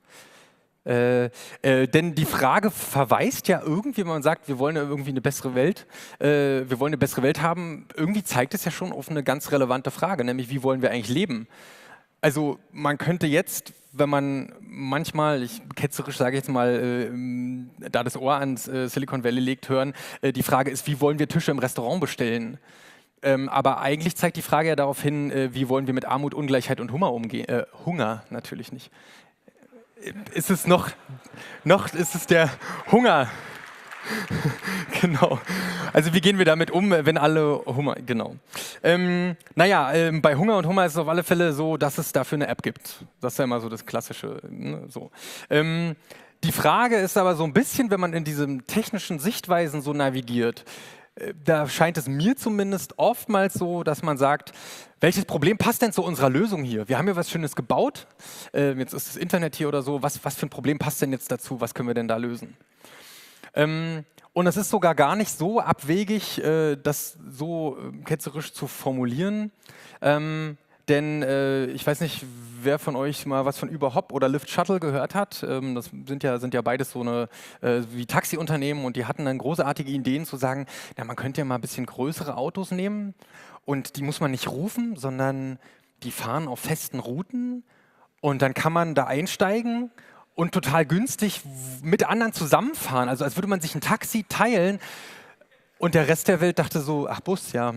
Denn die Frage verweist ja irgendwie, wenn man sagt, wir wollen ja irgendwie eine bessere Welt, wir wollen eine bessere Welt haben, irgendwie zeigt es ja schon auf eine ganz relevante Frage, nämlich wie wollen wir eigentlich leben? Also man könnte jetzt, wenn man manchmal, ich ketzerisch sage jetzt mal, da das Ohr ans Silicon Valley legt, hören, die Frage ist, wie wollen wir Tische im Restaurant bestellen? Aber eigentlich zeigt die Frage ja darauf hin, wie wollen wir mit Armut, Ungleichheit und Hunger umgehen? Hunger natürlich nicht. Ist es noch ist es der Hunger. Genau. Also wie gehen wir damit um, wenn alle Hunger, genau. Bei Hunger und Hummer ist es auf alle Fälle so, dass es dafür eine App gibt. Das ist ja immer so das Klassische. Ne, so. Die Frage ist aber so ein bisschen, wenn man in diesen technischen Sichtweisen so navigiert, da scheint es mir zumindest oftmals so, dass man sagt, welches Problem passt denn zu unserer Lösung hier? Wir haben ja was Schönes gebaut, jetzt ist das Internet hier oder so, was für ein Problem passt denn jetzt dazu, was können wir denn da lösen? Und es ist sogar gar nicht so abwegig, das so ketzerisch zu formulieren, denn ich weiß nicht, wer von euch mal was von Uber Hop oder Lyft Shuttle gehört hat. Das sind ja beides so eine wie Taxiunternehmen und die hatten dann großartige Ideen zu sagen, na, man könnte ja mal ein bisschen größere Autos nehmen und die muss man nicht rufen, sondern die fahren auf festen Routen und dann kann man da einsteigen und total günstig mit anderen zusammenfahren. Also als würde man sich ein Taxi teilen und der Rest der Welt dachte so, ach Bus, ja,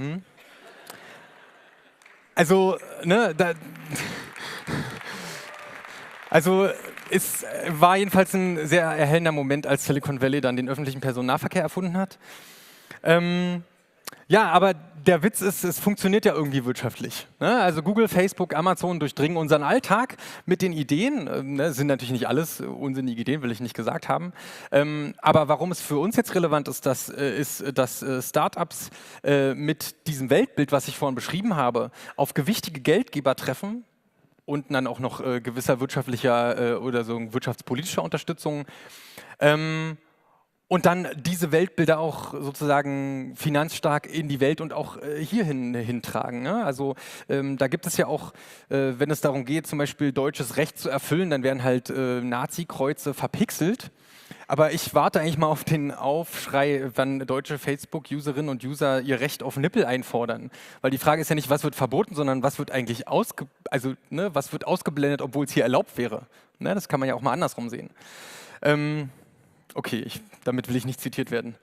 Also, ne, es war jedenfalls ein sehr erhellender Moment, als Silicon Valley dann den öffentlichen Personennahverkehr erfunden hat. Ja, aber der Witz ist, es funktioniert ja irgendwie wirtschaftlich. Ne? Also Google, Facebook, Amazon durchdringen unseren Alltag mit den Ideen. Ne, sind natürlich nicht alles unsinnige Ideen, will ich nicht gesagt haben. Aber warum es für uns jetzt relevant ist, dass Startups mit diesem Weltbild, was ich vorhin beschrieben habe, auf gewichtige Geldgeber treffen und dann auch noch gewisser wirtschaftlicher oder so wirtschaftspolitischer Unterstützung. Und dann diese Weltbilder auch sozusagen finanzstark in die Welt und auch hierhin hintragen. Ne? Also da gibt es ja auch, wenn es darum geht, zum Beispiel deutsches Recht zu erfüllen, dann werden halt Nazi-Kreuze verpixelt. Aber ich warte eigentlich mal auf den Aufschrei, wann deutsche Facebook-Userinnen und User ihr Recht auf Nippel einfordern. Weil die Frage ist ja nicht, was wird verboten, sondern was wird eigentlich was wird ausgeblendet, obwohl es hier erlaubt wäre. Ne? Das kann man ja auch mal andersrum sehen. Okay, damit will ich nicht zitiert werden.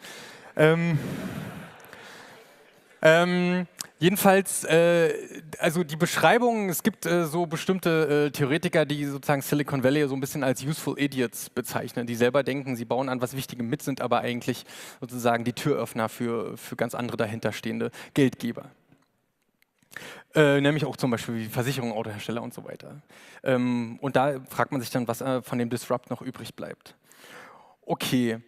Jedenfalls, also die Beschreibung, es gibt so bestimmte Theoretiker, die sozusagen Silicon Valley so ein bisschen als useful idiots bezeichnen, die selber denken, sie bauen an was Wichtigem mit, sind aber eigentlich sozusagen die Türöffner für ganz andere dahinterstehende Geldgeber. Nämlich auch zum Beispiel wie Versicherungen, Autohersteller und so weiter. Und da fragt man sich dann, was von dem Disrupt noch übrig bleibt. Okay,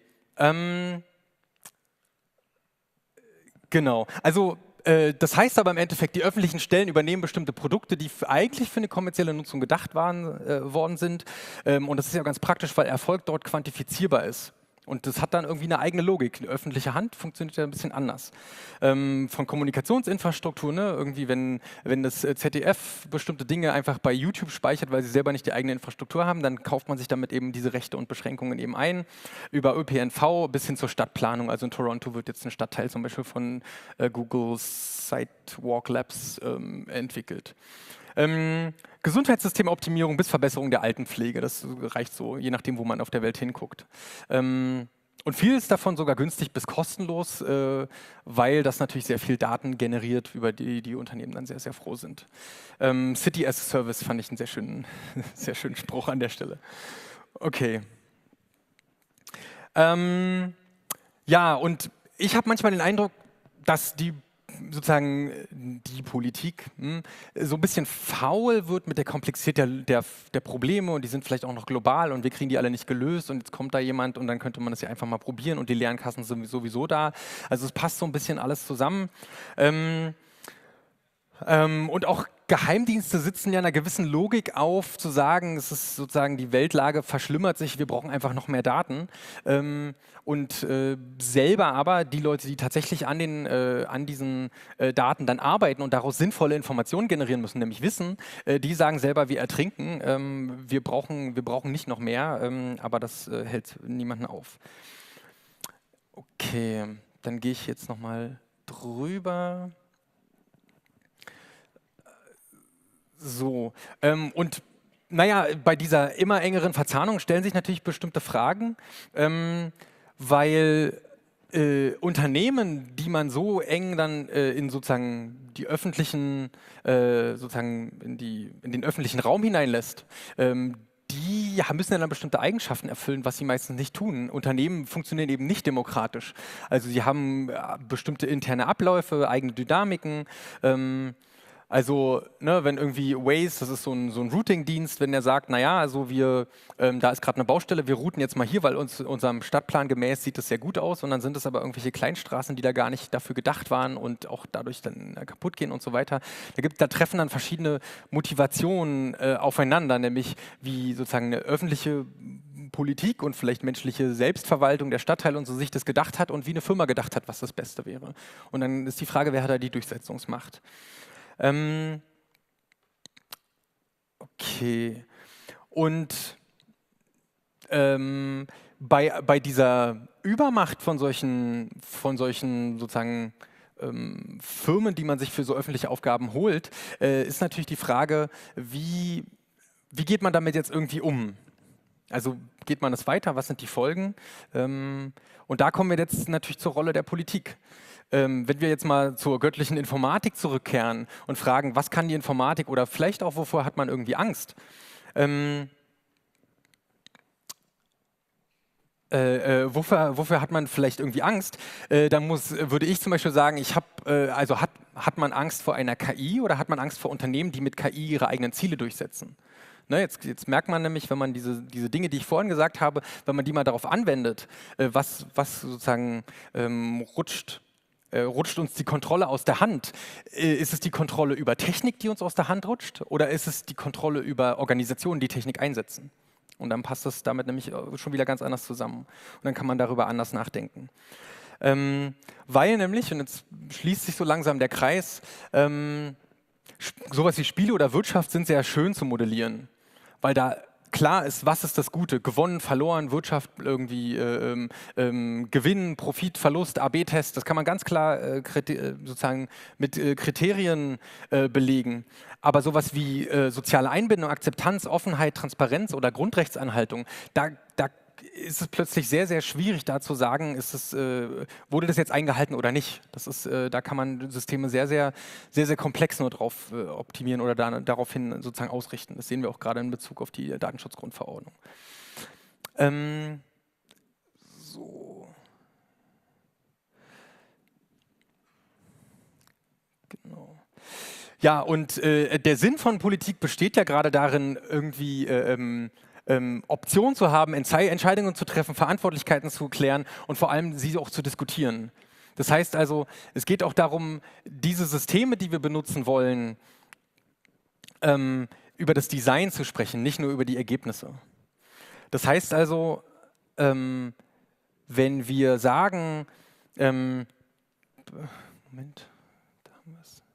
genau. Also das heißt aber im Endeffekt, die öffentlichen Stellen übernehmen bestimmte Produkte, die eigentlich für eine kommerzielle Nutzung gedacht worden sind. Und das ist ja ganz praktisch, weil Erfolg dort quantifizierbar ist. Und das hat dann irgendwie eine eigene Logik. Die öffentliche Hand funktioniert ja ein bisschen anders. Von Kommunikationsinfrastruktur, ne? Irgendwie, wenn das ZDF bestimmte Dinge einfach bei YouTube speichert, weil sie selber nicht die eigene Infrastruktur haben, dann kauft man sich damit eben diese Rechte und Beschränkungen eben ein. Über ÖPNV bis hin zur Stadtplanung. Also in Toronto wird jetzt ein Stadtteil zum Beispiel von Google Sidewalk Labs entwickelt. Gesundheitssystemoptimierung bis Verbesserung der Altenpflege, das reicht so, je nachdem, wo man auf der Welt hinguckt. Und vieles davon sogar günstig bis kostenlos, weil das natürlich sehr viel Daten generiert, über die Unternehmen dann sehr, sehr froh sind. City as a Service fand ich einen sehr schönen Spruch an der Stelle. Okay. Ja, und ich habe manchmal den Eindruck, dass die Politik so ein bisschen faul wird mit der Komplexität der Probleme und die sind vielleicht auch noch global und wir kriegen die alle nicht gelöst und jetzt kommt da jemand und dann könnte man das ja einfach mal probieren und die leeren Kassen sind sowieso da. Also es passt so ein bisschen alles zusammen. Und auch Geheimdienste sitzen ja einer gewissen Logik auf, zu sagen, es ist sozusagen, die Weltlage verschlimmert sich, wir brauchen einfach noch mehr Daten. Selber aber die Leute, die tatsächlich an diesen Daten dann arbeiten und daraus sinnvolle Informationen generieren müssen, nämlich Wissen, die sagen selber, wir ertrinken, wir brauchen nicht noch mehr, aber das hält niemanden auf. Okay, dann gehe ich jetzt nochmal drüber. So, und naja, bei dieser immer engeren Verzahnung stellen sich natürlich bestimmte Fragen, weil Unternehmen, die man so eng dann in sozusagen die öffentlichen, sozusagen in den öffentlichen Raum hineinlässt, die müssen dann bestimmte Eigenschaften erfüllen, was sie meistens nicht tun. Unternehmen funktionieren eben nicht demokratisch. Also sie haben bestimmte interne Abläufe, eigene Dynamiken. Also, ne, wenn irgendwie Waze, das ist so ein Routing-Dienst, wenn der sagt, naja, also da ist gerade eine Baustelle, wir routen jetzt mal hier, weil unserem Stadtplan gemäß sieht das sehr gut aus, und dann sind es aber irgendwelche Kleinstraßen, die da gar nicht dafür gedacht waren und auch dadurch dann kaputt gehen und so weiter. Da treffen dann verschiedene Motivationen aufeinander, nämlich wie sozusagen eine öffentliche Politik und vielleicht menschliche Selbstverwaltung der Stadtteile und so sich das gedacht hat und wie eine Firma gedacht hat, was das Beste wäre. Und dann ist die Frage, wer hat da die Durchsetzungsmacht? Okay. Und bei dieser Übermacht von solchen sozusagen Firmen, die man sich für so öffentliche Aufgaben holt, ist natürlich die Frage, wie geht man damit jetzt irgendwie um? Also geht man das weiter? Was sind die Folgen? Und da kommen wir jetzt natürlich zur Rolle der Politik. Wenn wir jetzt mal zur göttlichen Informatik zurückkehren und fragen, was kann die Informatik oder vielleicht auch, wovor hat man irgendwie Angst? Wofür hat man vielleicht irgendwie Angst? Dann würde ich zum Beispiel sagen, hat man Angst vor einer KI oder hat man Angst vor Unternehmen, die mit KI ihre eigenen Ziele durchsetzen? Ne, jetzt merkt man nämlich, wenn man diese Dinge, die ich vorhin gesagt habe, wenn man die mal darauf anwendet, was sozusagen rutscht uns die Kontrolle aus der Hand? Ist es die Kontrolle über Technik, die uns aus der Hand rutscht? Oder ist es die Kontrolle über Organisationen, die Technik einsetzen? Und dann passt das damit nämlich schon wieder ganz anders zusammen. Und dann kann man darüber anders nachdenken. Weil nämlich, und jetzt schließt sich so langsam der Kreis, sowas wie Spiele oder Wirtschaft sind sehr schön zu modellieren. Weil da klar ist, was ist das Gute? Gewonnen, verloren, Wirtschaft irgendwie, Gewinn, Profit, Verlust, AB-Test, das kann man ganz klar sozusagen mit Kriterien belegen. Aber sowas wie soziale Einbindung, Akzeptanz, Offenheit, Transparenz oder Grundrechtsanhaltung, da ist es plötzlich sehr, sehr schwierig, da zu sagen, wurde das jetzt eingehalten oder nicht. Da kann man Systeme sehr, sehr, sehr, sehr komplex nur drauf optimieren oder daraufhin sozusagen ausrichten. Das sehen wir auch gerade in Bezug auf die Datenschutzgrundverordnung. So. Genau. Ja, und der Sinn von Politik besteht ja gerade darin, irgendwie Optionen zu haben, Entscheidungen zu treffen, Verantwortlichkeiten zu klären und vor allem sie auch zu diskutieren. Das heißt also, es geht auch darum, diese Systeme, die wir benutzen wollen, über das Design zu sprechen, nicht nur über die Ergebnisse. Das heißt also, wenn wir sagen, Moment, da haben wir es.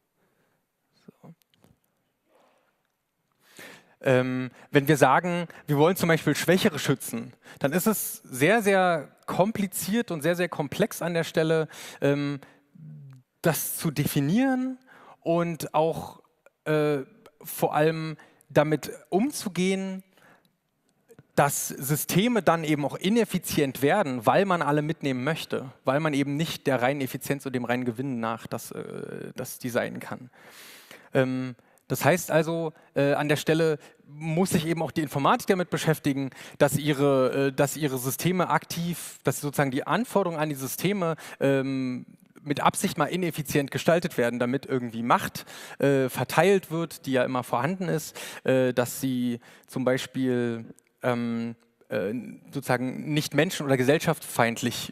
Wenn wir sagen, wir wollen zum Beispiel Schwächere schützen, dann ist es sehr, sehr kompliziert und sehr, sehr komplex an der Stelle, das zu definieren und auch vor allem damit umzugehen, dass Systeme dann eben auch ineffizient werden, weil man alle mitnehmen möchte, weil man eben nicht der reinen Effizienz und dem reinen Gewinn nach das designen kann. Das heißt also, an der Stelle muss sich eben auch die Informatik damit beschäftigen, dass ihre Systeme aktiv, dass sozusagen die Anforderungen an die Systeme mit Absicht mal ineffizient gestaltet werden, damit irgendwie Macht verteilt wird, die ja immer vorhanden ist, dass sie zum Beispiel sozusagen nicht menschen- oder gesellschaftsfeindlich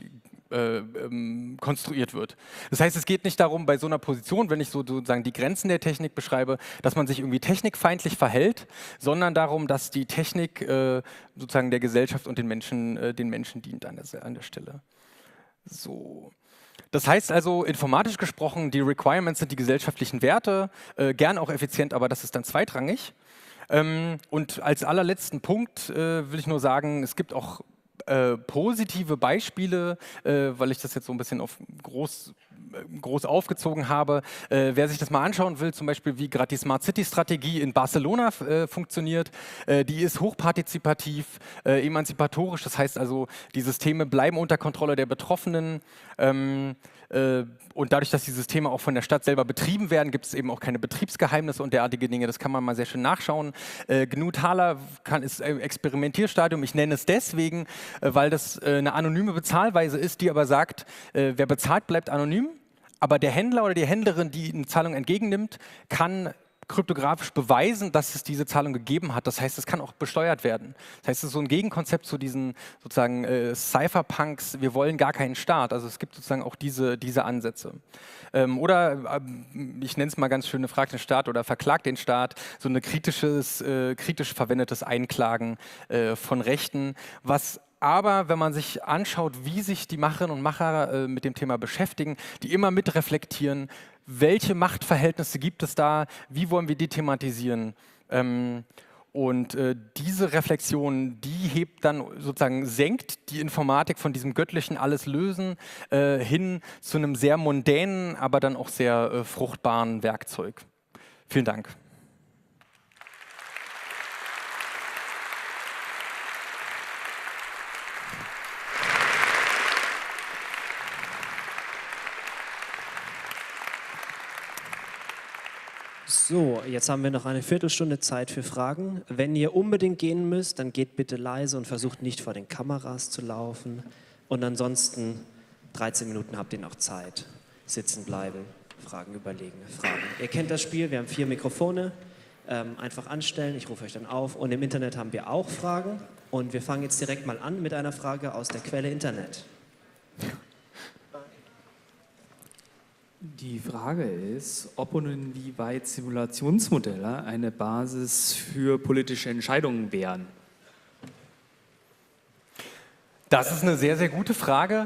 konstruiert wird. Das heißt, es geht nicht darum, bei so einer Position, wenn ich sozusagen die Grenzen der Technik beschreibe, dass man sich irgendwie technikfeindlich verhält, sondern darum, dass die Technik sozusagen der Gesellschaft und den Menschen dient an der Stelle. So. Das heißt also, informatisch gesprochen, die Requirements sind die gesellschaftlichen Werte, gern auch effizient, aber das ist dann zweitrangig. Und als allerletzten Punkt will ich nur sagen, es gibt auch positive Beispiele, weil ich das jetzt so ein bisschen auf groß aufgezogen habe. Wer sich das mal anschauen will, zum Beispiel wie gerade die Smart City Strategie in Barcelona funktioniert, die ist hochpartizipativ, emanzipatorisch, das heißt also, die Systeme bleiben unter Kontrolle der Betroffenen. Und dadurch, dass die Systeme auch von der Stadt selber betrieben werden, gibt es eben auch keine Betriebsgeheimnisse und derartige Dinge. Das kann man mal sehr schön nachschauen. GNU Thaler ist Experimentierstadium. Ich nenne es deswegen, weil das eine anonyme Bezahlweise ist, die aber sagt, wer bezahlt, bleibt anonym. Aber der Händler oder die Händlerin, die eine Zahlung entgegennimmt, kann kryptografisch beweisen, dass es diese Zahlung gegeben hat. Das heißt, es kann auch besteuert werden. Das heißt, es ist so ein Gegenkonzept zu diesen sozusagen Cypherpunks, wir wollen gar keinen Staat. Also es gibt sozusagen auch diese Ansätze. Ich nenne es mal ganz schön, fragt den Staat oder verklagt den Staat, so ein kritisch verwendetes Einklagen von Rechten, was aber, wenn man sich anschaut, wie sich die Macherinnen und Macher mit dem Thema beschäftigen, die immer mitreflektieren, welche Machtverhältnisse gibt es da, wie wollen wir die thematisieren. Und diese Reflexion, die hebt dann sozusagen, senkt die Informatik von diesem göttlichen Alles lösen hin zu einem sehr mondänen, aber dann auch sehr fruchtbaren Werkzeug. Vielen Dank. So, jetzt haben wir noch eine Viertelstunde Zeit für Fragen. Wenn ihr unbedingt gehen müsst, dann geht bitte leise und versucht nicht vor den Kameras zu laufen. Und ansonsten 13 Minuten habt ihr noch Zeit. Sitzen bleiben, Fragen überlegen, Fragen. Ihr kennt das Spiel, wir haben 4 Mikrofone. Einfach anstellen, ich rufe euch dann auf. Und im Internet haben wir auch Fragen. Und wir fangen jetzt direkt mal an mit einer Frage aus der Quelle Internet. Die Frage ist, ob und inwieweit Simulationsmodelle eine Basis für politische Entscheidungen wären. Das ist eine sehr, sehr gute Frage.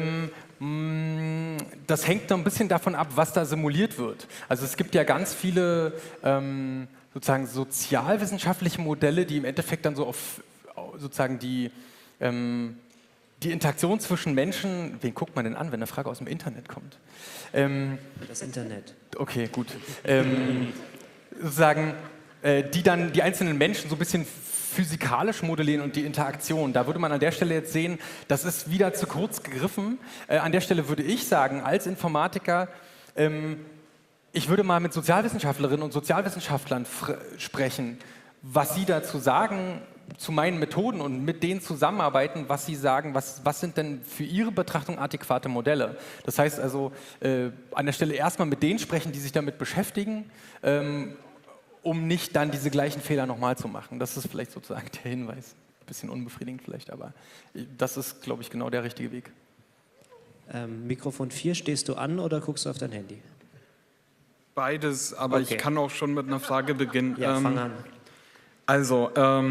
Das hängt noch ein bisschen davon ab, was da simuliert wird. Also es gibt ja ganz viele sozusagen sozialwissenschaftliche Modelle, die im Endeffekt dann so auf sozusagen die Interaktion zwischen Menschen, wen guckt man denn an, wenn eine Frage aus dem Internet kommt? Das Internet. Okay, gut. Sozusagen, die dann die einzelnen Menschen so ein bisschen physikalisch modellieren und die Interaktion. Da würde man an der Stelle jetzt sehen, das ist wieder zu kurz gegriffen. An der Stelle würde ich sagen, als Informatiker, ich würde mal mit Sozialwissenschaftlerinnen und Sozialwissenschaftlern sprechen, was sie dazu sagen, zu meinen Methoden und mit denen zusammenarbeiten, was sie sagen, was sind denn für ihre Betrachtung adäquate Modelle. Das heißt also, an der Stelle erstmal mit denen sprechen, die sich damit beschäftigen, um nicht dann diese gleichen Fehler nochmal zu machen. Das ist vielleicht sozusagen der Hinweis. Ein bisschen unbefriedigend vielleicht, aber das ist, glaube ich, genau der richtige Weg. Mikrofon 4, stehst du an oder guckst du auf dein Handy? Beides, aber okay. Ich kann auch schon mit einer Frage beginnen. Ja, fang an. Also,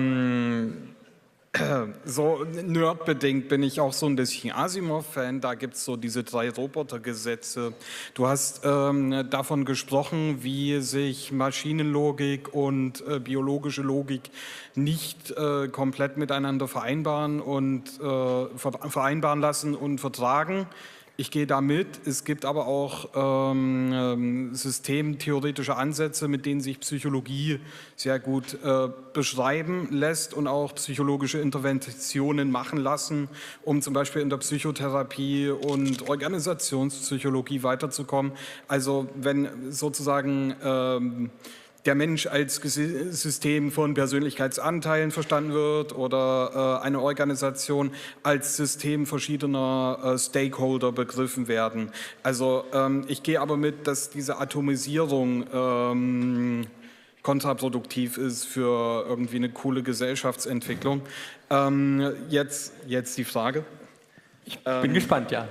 so nerdbedingt bin ich auch so ein bisschen Asimov-Fan. Da gibt es so diese 3 Robotergesetze. Du hast davon gesprochen, wie sich Maschinenlogik und biologische Logik nicht komplett miteinander vereinbaren lassen und vertragen. Ich gehe da mit. Es gibt aber auch systemtheoretische Ansätze, mit denen sich Psychologie sehr gut beschreiben lässt und auch psychologische Interventionen machen lassen, um zum Beispiel in der Psychotherapie und Organisationspsychologie weiterzukommen. Also wenn sozusagen der Mensch als System von Persönlichkeitsanteilen verstanden wird oder eine Organisation als System verschiedener Stakeholder begriffen werden. Also ich gehe aber mit, dass diese Atomisierung kontraproduktiv ist für irgendwie eine coole Gesellschaftsentwicklung. Jetzt die Frage. Ich bin gespannt, ja.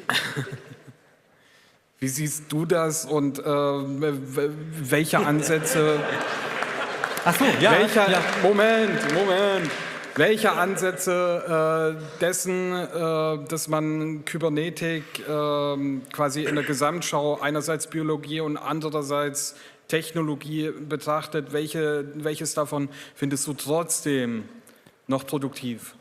Wie siehst du das und welche Ansätze... Ach so, ja. Moment. Welche Ansätze dessen, dass man Kybernetik quasi in der Gesamtschau einerseits Biologie und andererseits Technologie betrachtet, welches davon findest du trotzdem noch produktiv?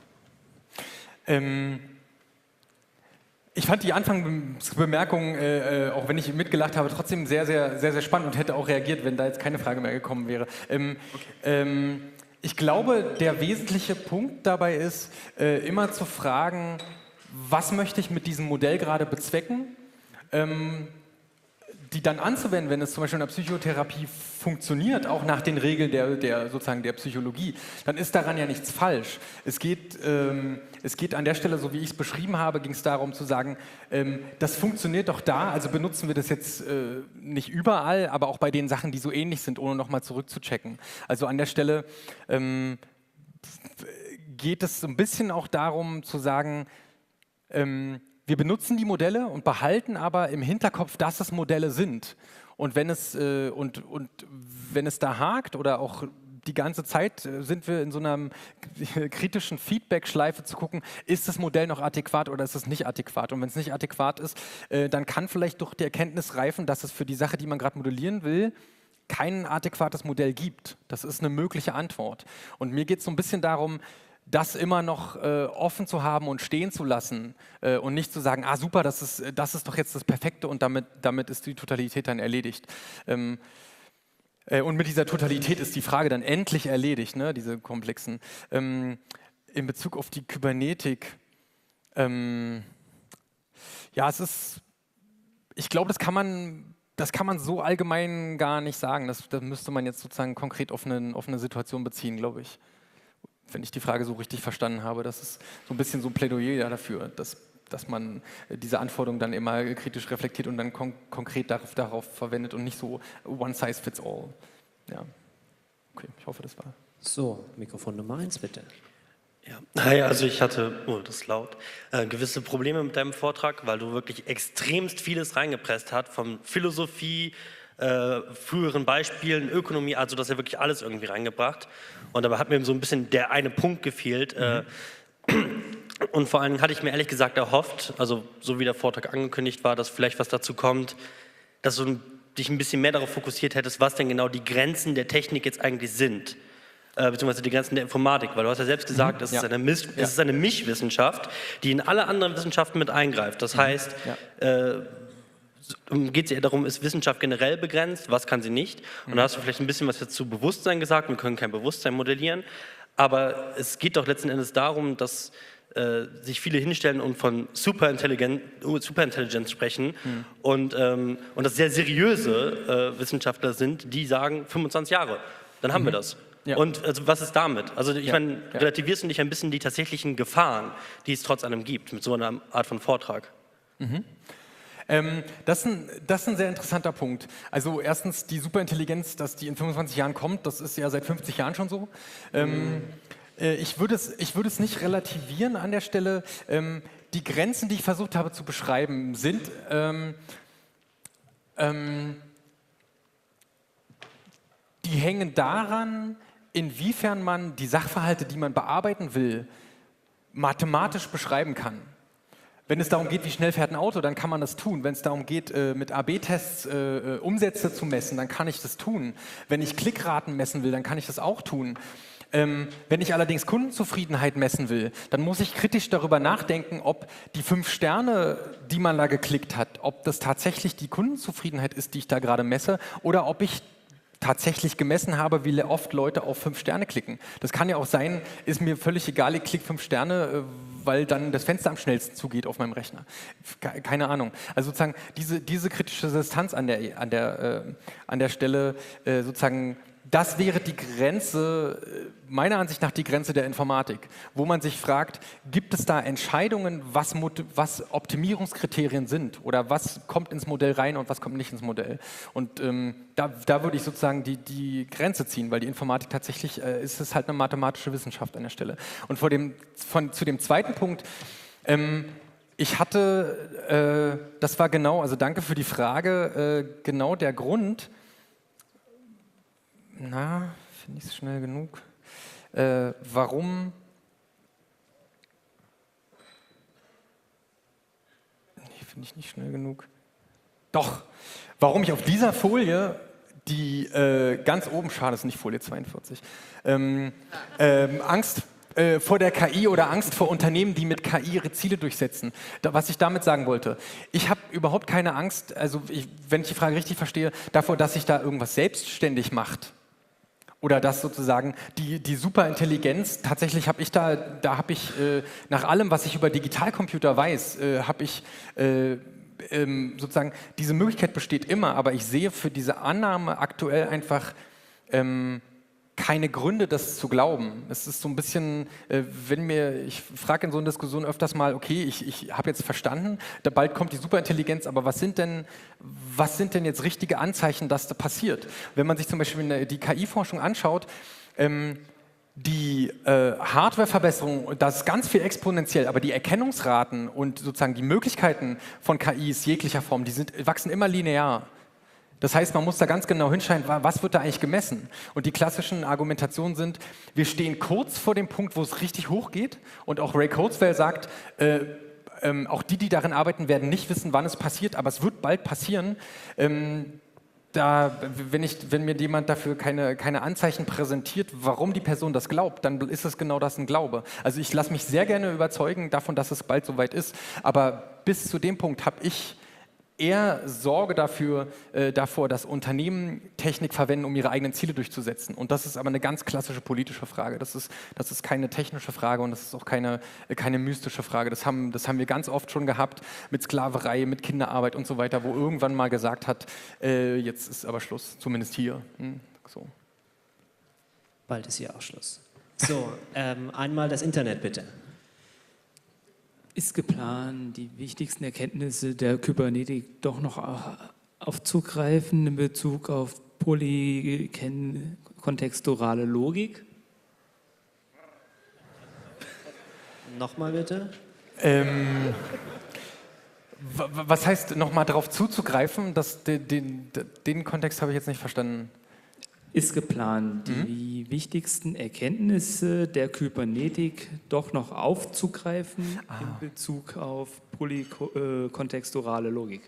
Ich fand die Anfangsbemerkung, auch wenn ich mitgelacht habe, trotzdem sehr, sehr, sehr, sehr spannend und hätte auch reagiert, wenn da jetzt keine Frage mehr gekommen wäre. Ich glaube, der wesentliche Punkt dabei ist, immer zu fragen, was möchte ich mit diesem Modell gerade bezwecken, die dann anzuwenden, wenn es zum Beispiel in der Psychotherapie funktioniert, auch nach den Regeln sozusagen der Psychologie, dann ist daran ja nichts falsch. Es geht an der Stelle, so wie ich es beschrieben habe, ging es darum zu sagen, das funktioniert doch da, also benutzen wir das jetzt nicht überall, aber auch bei den Sachen, die so ähnlich sind, ohne nochmal zurückzuchecken. Also an der Stelle geht es so ein bisschen auch darum zu sagen, wir benutzen die Modelle und behalten aber im Hinterkopf, dass es Modelle sind. Und wenn es, wenn es da hakt oder auch die ganze Zeit sind wir in so einer kritischen Feedback-Schleife zu gucken, ist das Modell noch adäquat oder ist es nicht adäquat? Und wenn es nicht adäquat ist, dann kann vielleicht durch die Erkenntnis reifen, dass es für die Sache, die man gerade modellieren will, kein adäquates Modell gibt. Das ist eine mögliche Antwort. Und mir geht es so ein bisschen darum, das immer noch offen zu haben und stehen zu lassen und nicht zu sagen, ah super, das ist doch jetzt das Perfekte und damit ist die Totalität dann erledigt. Und mit dieser Totalität ist die Frage dann endlich erledigt, ne, diese komplexen. In Bezug auf die Kybernetik, ja, ich glaube, das kann man so allgemein gar nicht sagen. Das müsste man jetzt sozusagen konkret auf eine Situation beziehen, glaube ich. Wenn ich die Frage so richtig verstanden habe, das ist so ein bisschen so ein Plädoyer dafür, dass man diese Anforderungen dann immer kritisch reflektiert und dann konkret darauf verwendet und nicht so one size fits all. Ja, okay, ich hoffe, das war... So, Mikrofon Nummer 1 bitte. Ja, naja, also ich hatte, das ist laut, gewisse Probleme mit deinem Vortrag, weil du wirklich extremst vieles reingepresst hast, von Philosophie, früheren Beispielen, Ökonomie, also das ist ja wirklich alles irgendwie reingebracht. Und dabei hat mir so ein bisschen der eine Punkt gefehlt. Und vor allem hatte ich mir ehrlich gesagt erhofft, also so wie der Vortrag angekündigt war, dass vielleicht was dazu kommt, dass du dich ein bisschen mehr darauf fokussiert hättest, was denn genau die Grenzen der Technik jetzt eigentlich sind. Beziehungsweise die Grenzen der Informatik, weil du hast ja selbst gesagt, es ist eine Mischwissenschaft, die in alle anderen Wissenschaften mit eingreift. Das heißt, geht es ja darum, ist Wissenschaft generell begrenzt, was kann sie nicht? Und da hast du vielleicht ein bisschen was jetzt zu Bewusstsein gesagt, wir können kein Bewusstsein modellieren, aber es geht doch letzten Endes darum, dass sich viele hinstellen und von Superintelligenz sprechen und das sehr seriöse Wissenschaftler sind, die sagen 25 Jahre, dann haben wir das. Ja. Und also, was ist damit? Also ich meine, relativierst du nicht ein bisschen die tatsächlichen Gefahren, die es trotz allem gibt, mit so einer Art von Vortrag? Das ist ein sehr interessanter Punkt. Also erstens, die Superintelligenz, dass die in 25 Jahren kommt, das ist ja seit 50 Jahren schon so. Ich würde es nicht relativieren an der Stelle. Die Grenzen, die ich versucht habe zu beschreiben, sind die hängen daran, inwiefern man die Sachverhalte, die man bearbeiten will, mathematisch beschreiben kann. Wenn es darum geht, wie schnell fährt ein Auto, dann kann man das tun. Wenn es darum geht, mit AB-Tests Umsätze zu messen, dann kann ich das tun. Wenn ich Klickraten messen will, dann kann ich das auch tun. Wenn ich allerdings Kundenzufriedenheit messen will, dann muss ich kritisch darüber nachdenken, ob die 5 Sterne, die man da geklickt hat, ob das tatsächlich die Kundenzufriedenheit ist, die ich da gerade messe, oder ob ich tatsächlich gemessen habe, wie oft Leute auf 5 Sterne klicken. Das kann ja auch sein, ist mir völlig egal, ich klicke 5 Sterne, weil dann das Fenster am schnellsten zugeht auf meinem Rechner. Keine Ahnung. Also sozusagen diese kritische Distanz an der Stelle sozusagen, das wäre die Grenze, meiner Ansicht nach die Grenze der Informatik, wo man sich fragt, gibt es da Entscheidungen, was Optimierungskriterien sind oder was kommt ins Modell rein und was kommt nicht ins Modell. Und da würde ich sozusagen die Grenze ziehen, weil die Informatik tatsächlich ist es halt eine mathematische Wissenschaft an der Stelle. Und zu dem zweiten Punkt, Ich hatte, das war genau, also danke für die Frage, genau der Grund, finde ich es schnell genug, warum, finde ich nicht schnell genug, doch, warum ich auf dieser Folie, die ganz oben, schade, ist nicht Folie 42, Angst vor der KI oder Angst vor Unternehmen, die mit KI ihre Ziele durchsetzen. Was ich damit sagen wollte, ich habe überhaupt keine Angst, also wenn ich die Frage richtig verstehe, davor, dass sich da irgendwas selbstständig macht. Oder dass sozusagen die Superintelligenz, tatsächlich habe ich nach allem, was ich über Digitalcomputer weiß, habe ich sozusagen, diese Möglichkeit besteht immer, aber ich sehe für diese Annahme aktuell einfach keine Gründe, das zu glauben. Es ist so ein bisschen, ich frage in so einer Diskussion öfters mal, okay, ich habe jetzt verstanden, bald kommt die Superintelligenz, aber was sind denn jetzt richtige Anzeichen, dass das passiert? Wenn man sich zum Beispiel die KI-Forschung anschaut, die Hardwareverbesserung, das ist ganz viel exponentiell, aber die Erkennungsraten und sozusagen die Möglichkeiten von KIs jeglicher Form, wachsen immer linear. Das heißt, man muss da ganz genau hinschauen, was wird da eigentlich gemessen? Und die klassischen Argumentationen sind, wir stehen kurz vor dem Punkt, wo es richtig hoch geht. Und auch Ray Kurzweil sagt, auch die darin arbeiten, werden nicht wissen, wann es passiert, aber es wird bald passieren. Wenn mir jemand dafür keine Anzeichen präsentiert, warum die Person das glaubt, dann ist es genau das, ein Glaube. Also ich lasse mich sehr gerne überzeugen davon, dass es bald soweit ist. Aber bis zu dem Punkt habe ich eher Sorge davor, dass Unternehmen Technik verwenden, um ihre eigenen Ziele durchzusetzen. Und das ist aber eine ganz klassische politische Frage. Das ist keine technische Frage und das ist auch keine mystische Frage. Das haben wir ganz oft schon gehabt mit Sklaverei, mit Kinderarbeit und so weiter, wo irgendwann mal gesagt hat, jetzt ist aber Schluss, zumindest hier. So. Bald ist hier auch Schluss. So, einmal das Internet bitte. Ist geplant, die wichtigsten Erkenntnisse der Kybernetik doch noch aufzugreifen in Bezug auf polykontextuale Logik? Nochmal bitte. Was heißt nochmal darauf zuzugreifen? Den Kontext habe ich jetzt nicht verstanden. Ist geplant, die wichtigsten Erkenntnisse der Kybernetik doch noch aufzugreifen in Bezug auf polykontextuale Logik?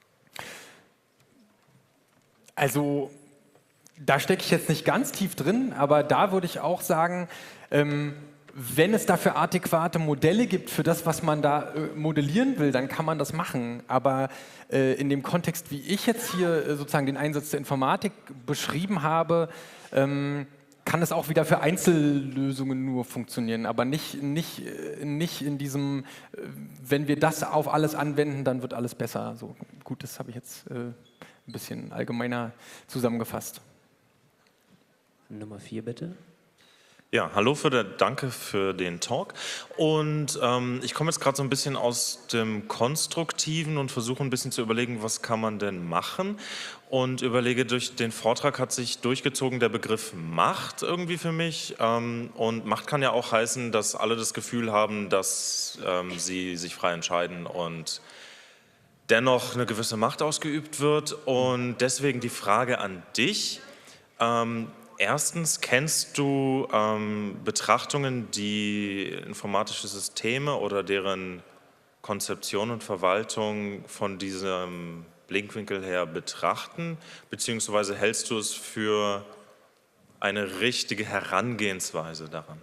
Also, da stecke ich jetzt nicht ganz tief drin, aber da würde ich auch sagen, wenn es dafür adäquate Modelle gibt für das, was man da modellieren will, dann kann man das machen. Aber in dem Kontext, wie ich jetzt hier sozusagen den Einsatz der Informatik beschrieben habe, kann es auch wieder für Einzellösungen nur funktionieren. Aber nicht in diesem, wenn wir das auf alles anwenden, dann wird alles besser. Also, gut, das habe ich jetzt ein bisschen allgemeiner zusammengefasst. Nummer 4 bitte. Ja, hallo, danke für den Talk. Und ich komme jetzt gerade so ein bisschen aus dem Konstruktiven und versuche ein bisschen zu überlegen, was kann man denn machen? Und überlege, durch den Vortrag hat sich durchgezogen der Begriff Macht irgendwie für mich. Und Macht kann ja auch heißen, dass alle das Gefühl haben, dass sie sich frei entscheiden und dennoch eine gewisse Macht ausgeübt wird. Und deswegen die Frage an dich. Erstens, kennst du Betrachtungen, die informatische Systeme oder deren Konzeption und Verwaltung von diesem Blickwinkel her betrachten? Beziehungsweise hältst du es für eine richtige Herangehensweise daran?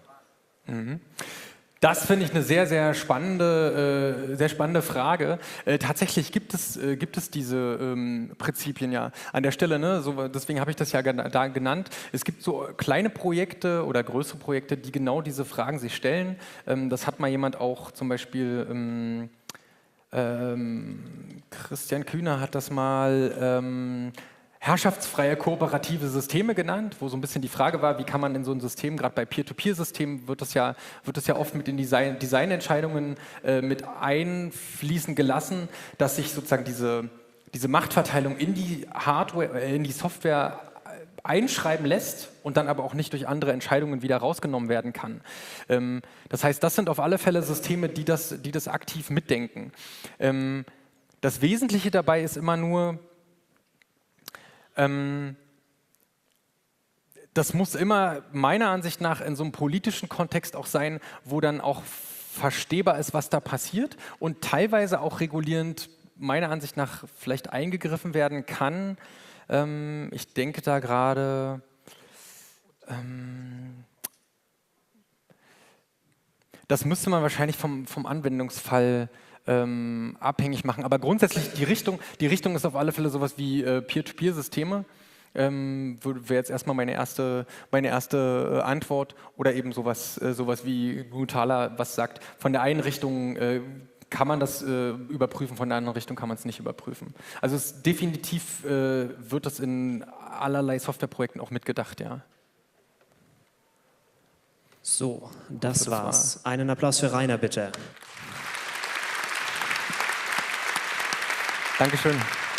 Das finde ich eine sehr, sehr spannende Frage. Tatsächlich gibt es diese Prinzipien ja an der Stelle, ne? So, deswegen habe ich das ja da genannt. Es gibt so kleine Projekte oder größere Projekte, die genau diese Fragen sich stellen. Das hat mal jemand auch zum Beispiel, Christian Kühner hat das mal herrschaftsfreie kooperative Systeme genannt, wo so ein bisschen die Frage war, wie kann man in so ein System, gerade bei Peer-to-Peer-Systemen wird das ja oft mit in Designentscheidungen mit einfließen gelassen, dass sich sozusagen diese Machtverteilung in die Hardware, in die Software einschreiben lässt und dann aber auch nicht durch andere Entscheidungen wieder rausgenommen werden kann. Das heißt, das sind auf alle Fälle Systeme, die das aktiv mitdenken. Das Wesentliche dabei ist immer nur, das muss immer meiner Ansicht nach in so einem politischen Kontext auch sein, wo dann auch verstehbar ist, was da passiert und teilweise auch regulierend meiner Ansicht nach vielleicht eingegriffen werden kann. Ich denke da gerade, das müsste man wahrscheinlich vom Anwendungsfall abhängig machen. Aber grundsätzlich die Richtung ist auf alle Fälle sowas wie Peer-to-Peer-Systeme. Wäre jetzt erstmal meine erste Antwort, oder eben sowas wie Gutala, was sagt, von der einen Richtung kann man das überprüfen, von der anderen Richtung kann man es nicht überprüfen. Also definitiv wird das in allerlei Softwareprojekten auch mitgedacht, ja. So, das war's. Einen Applaus für Rainer, bitte. Dankeschön.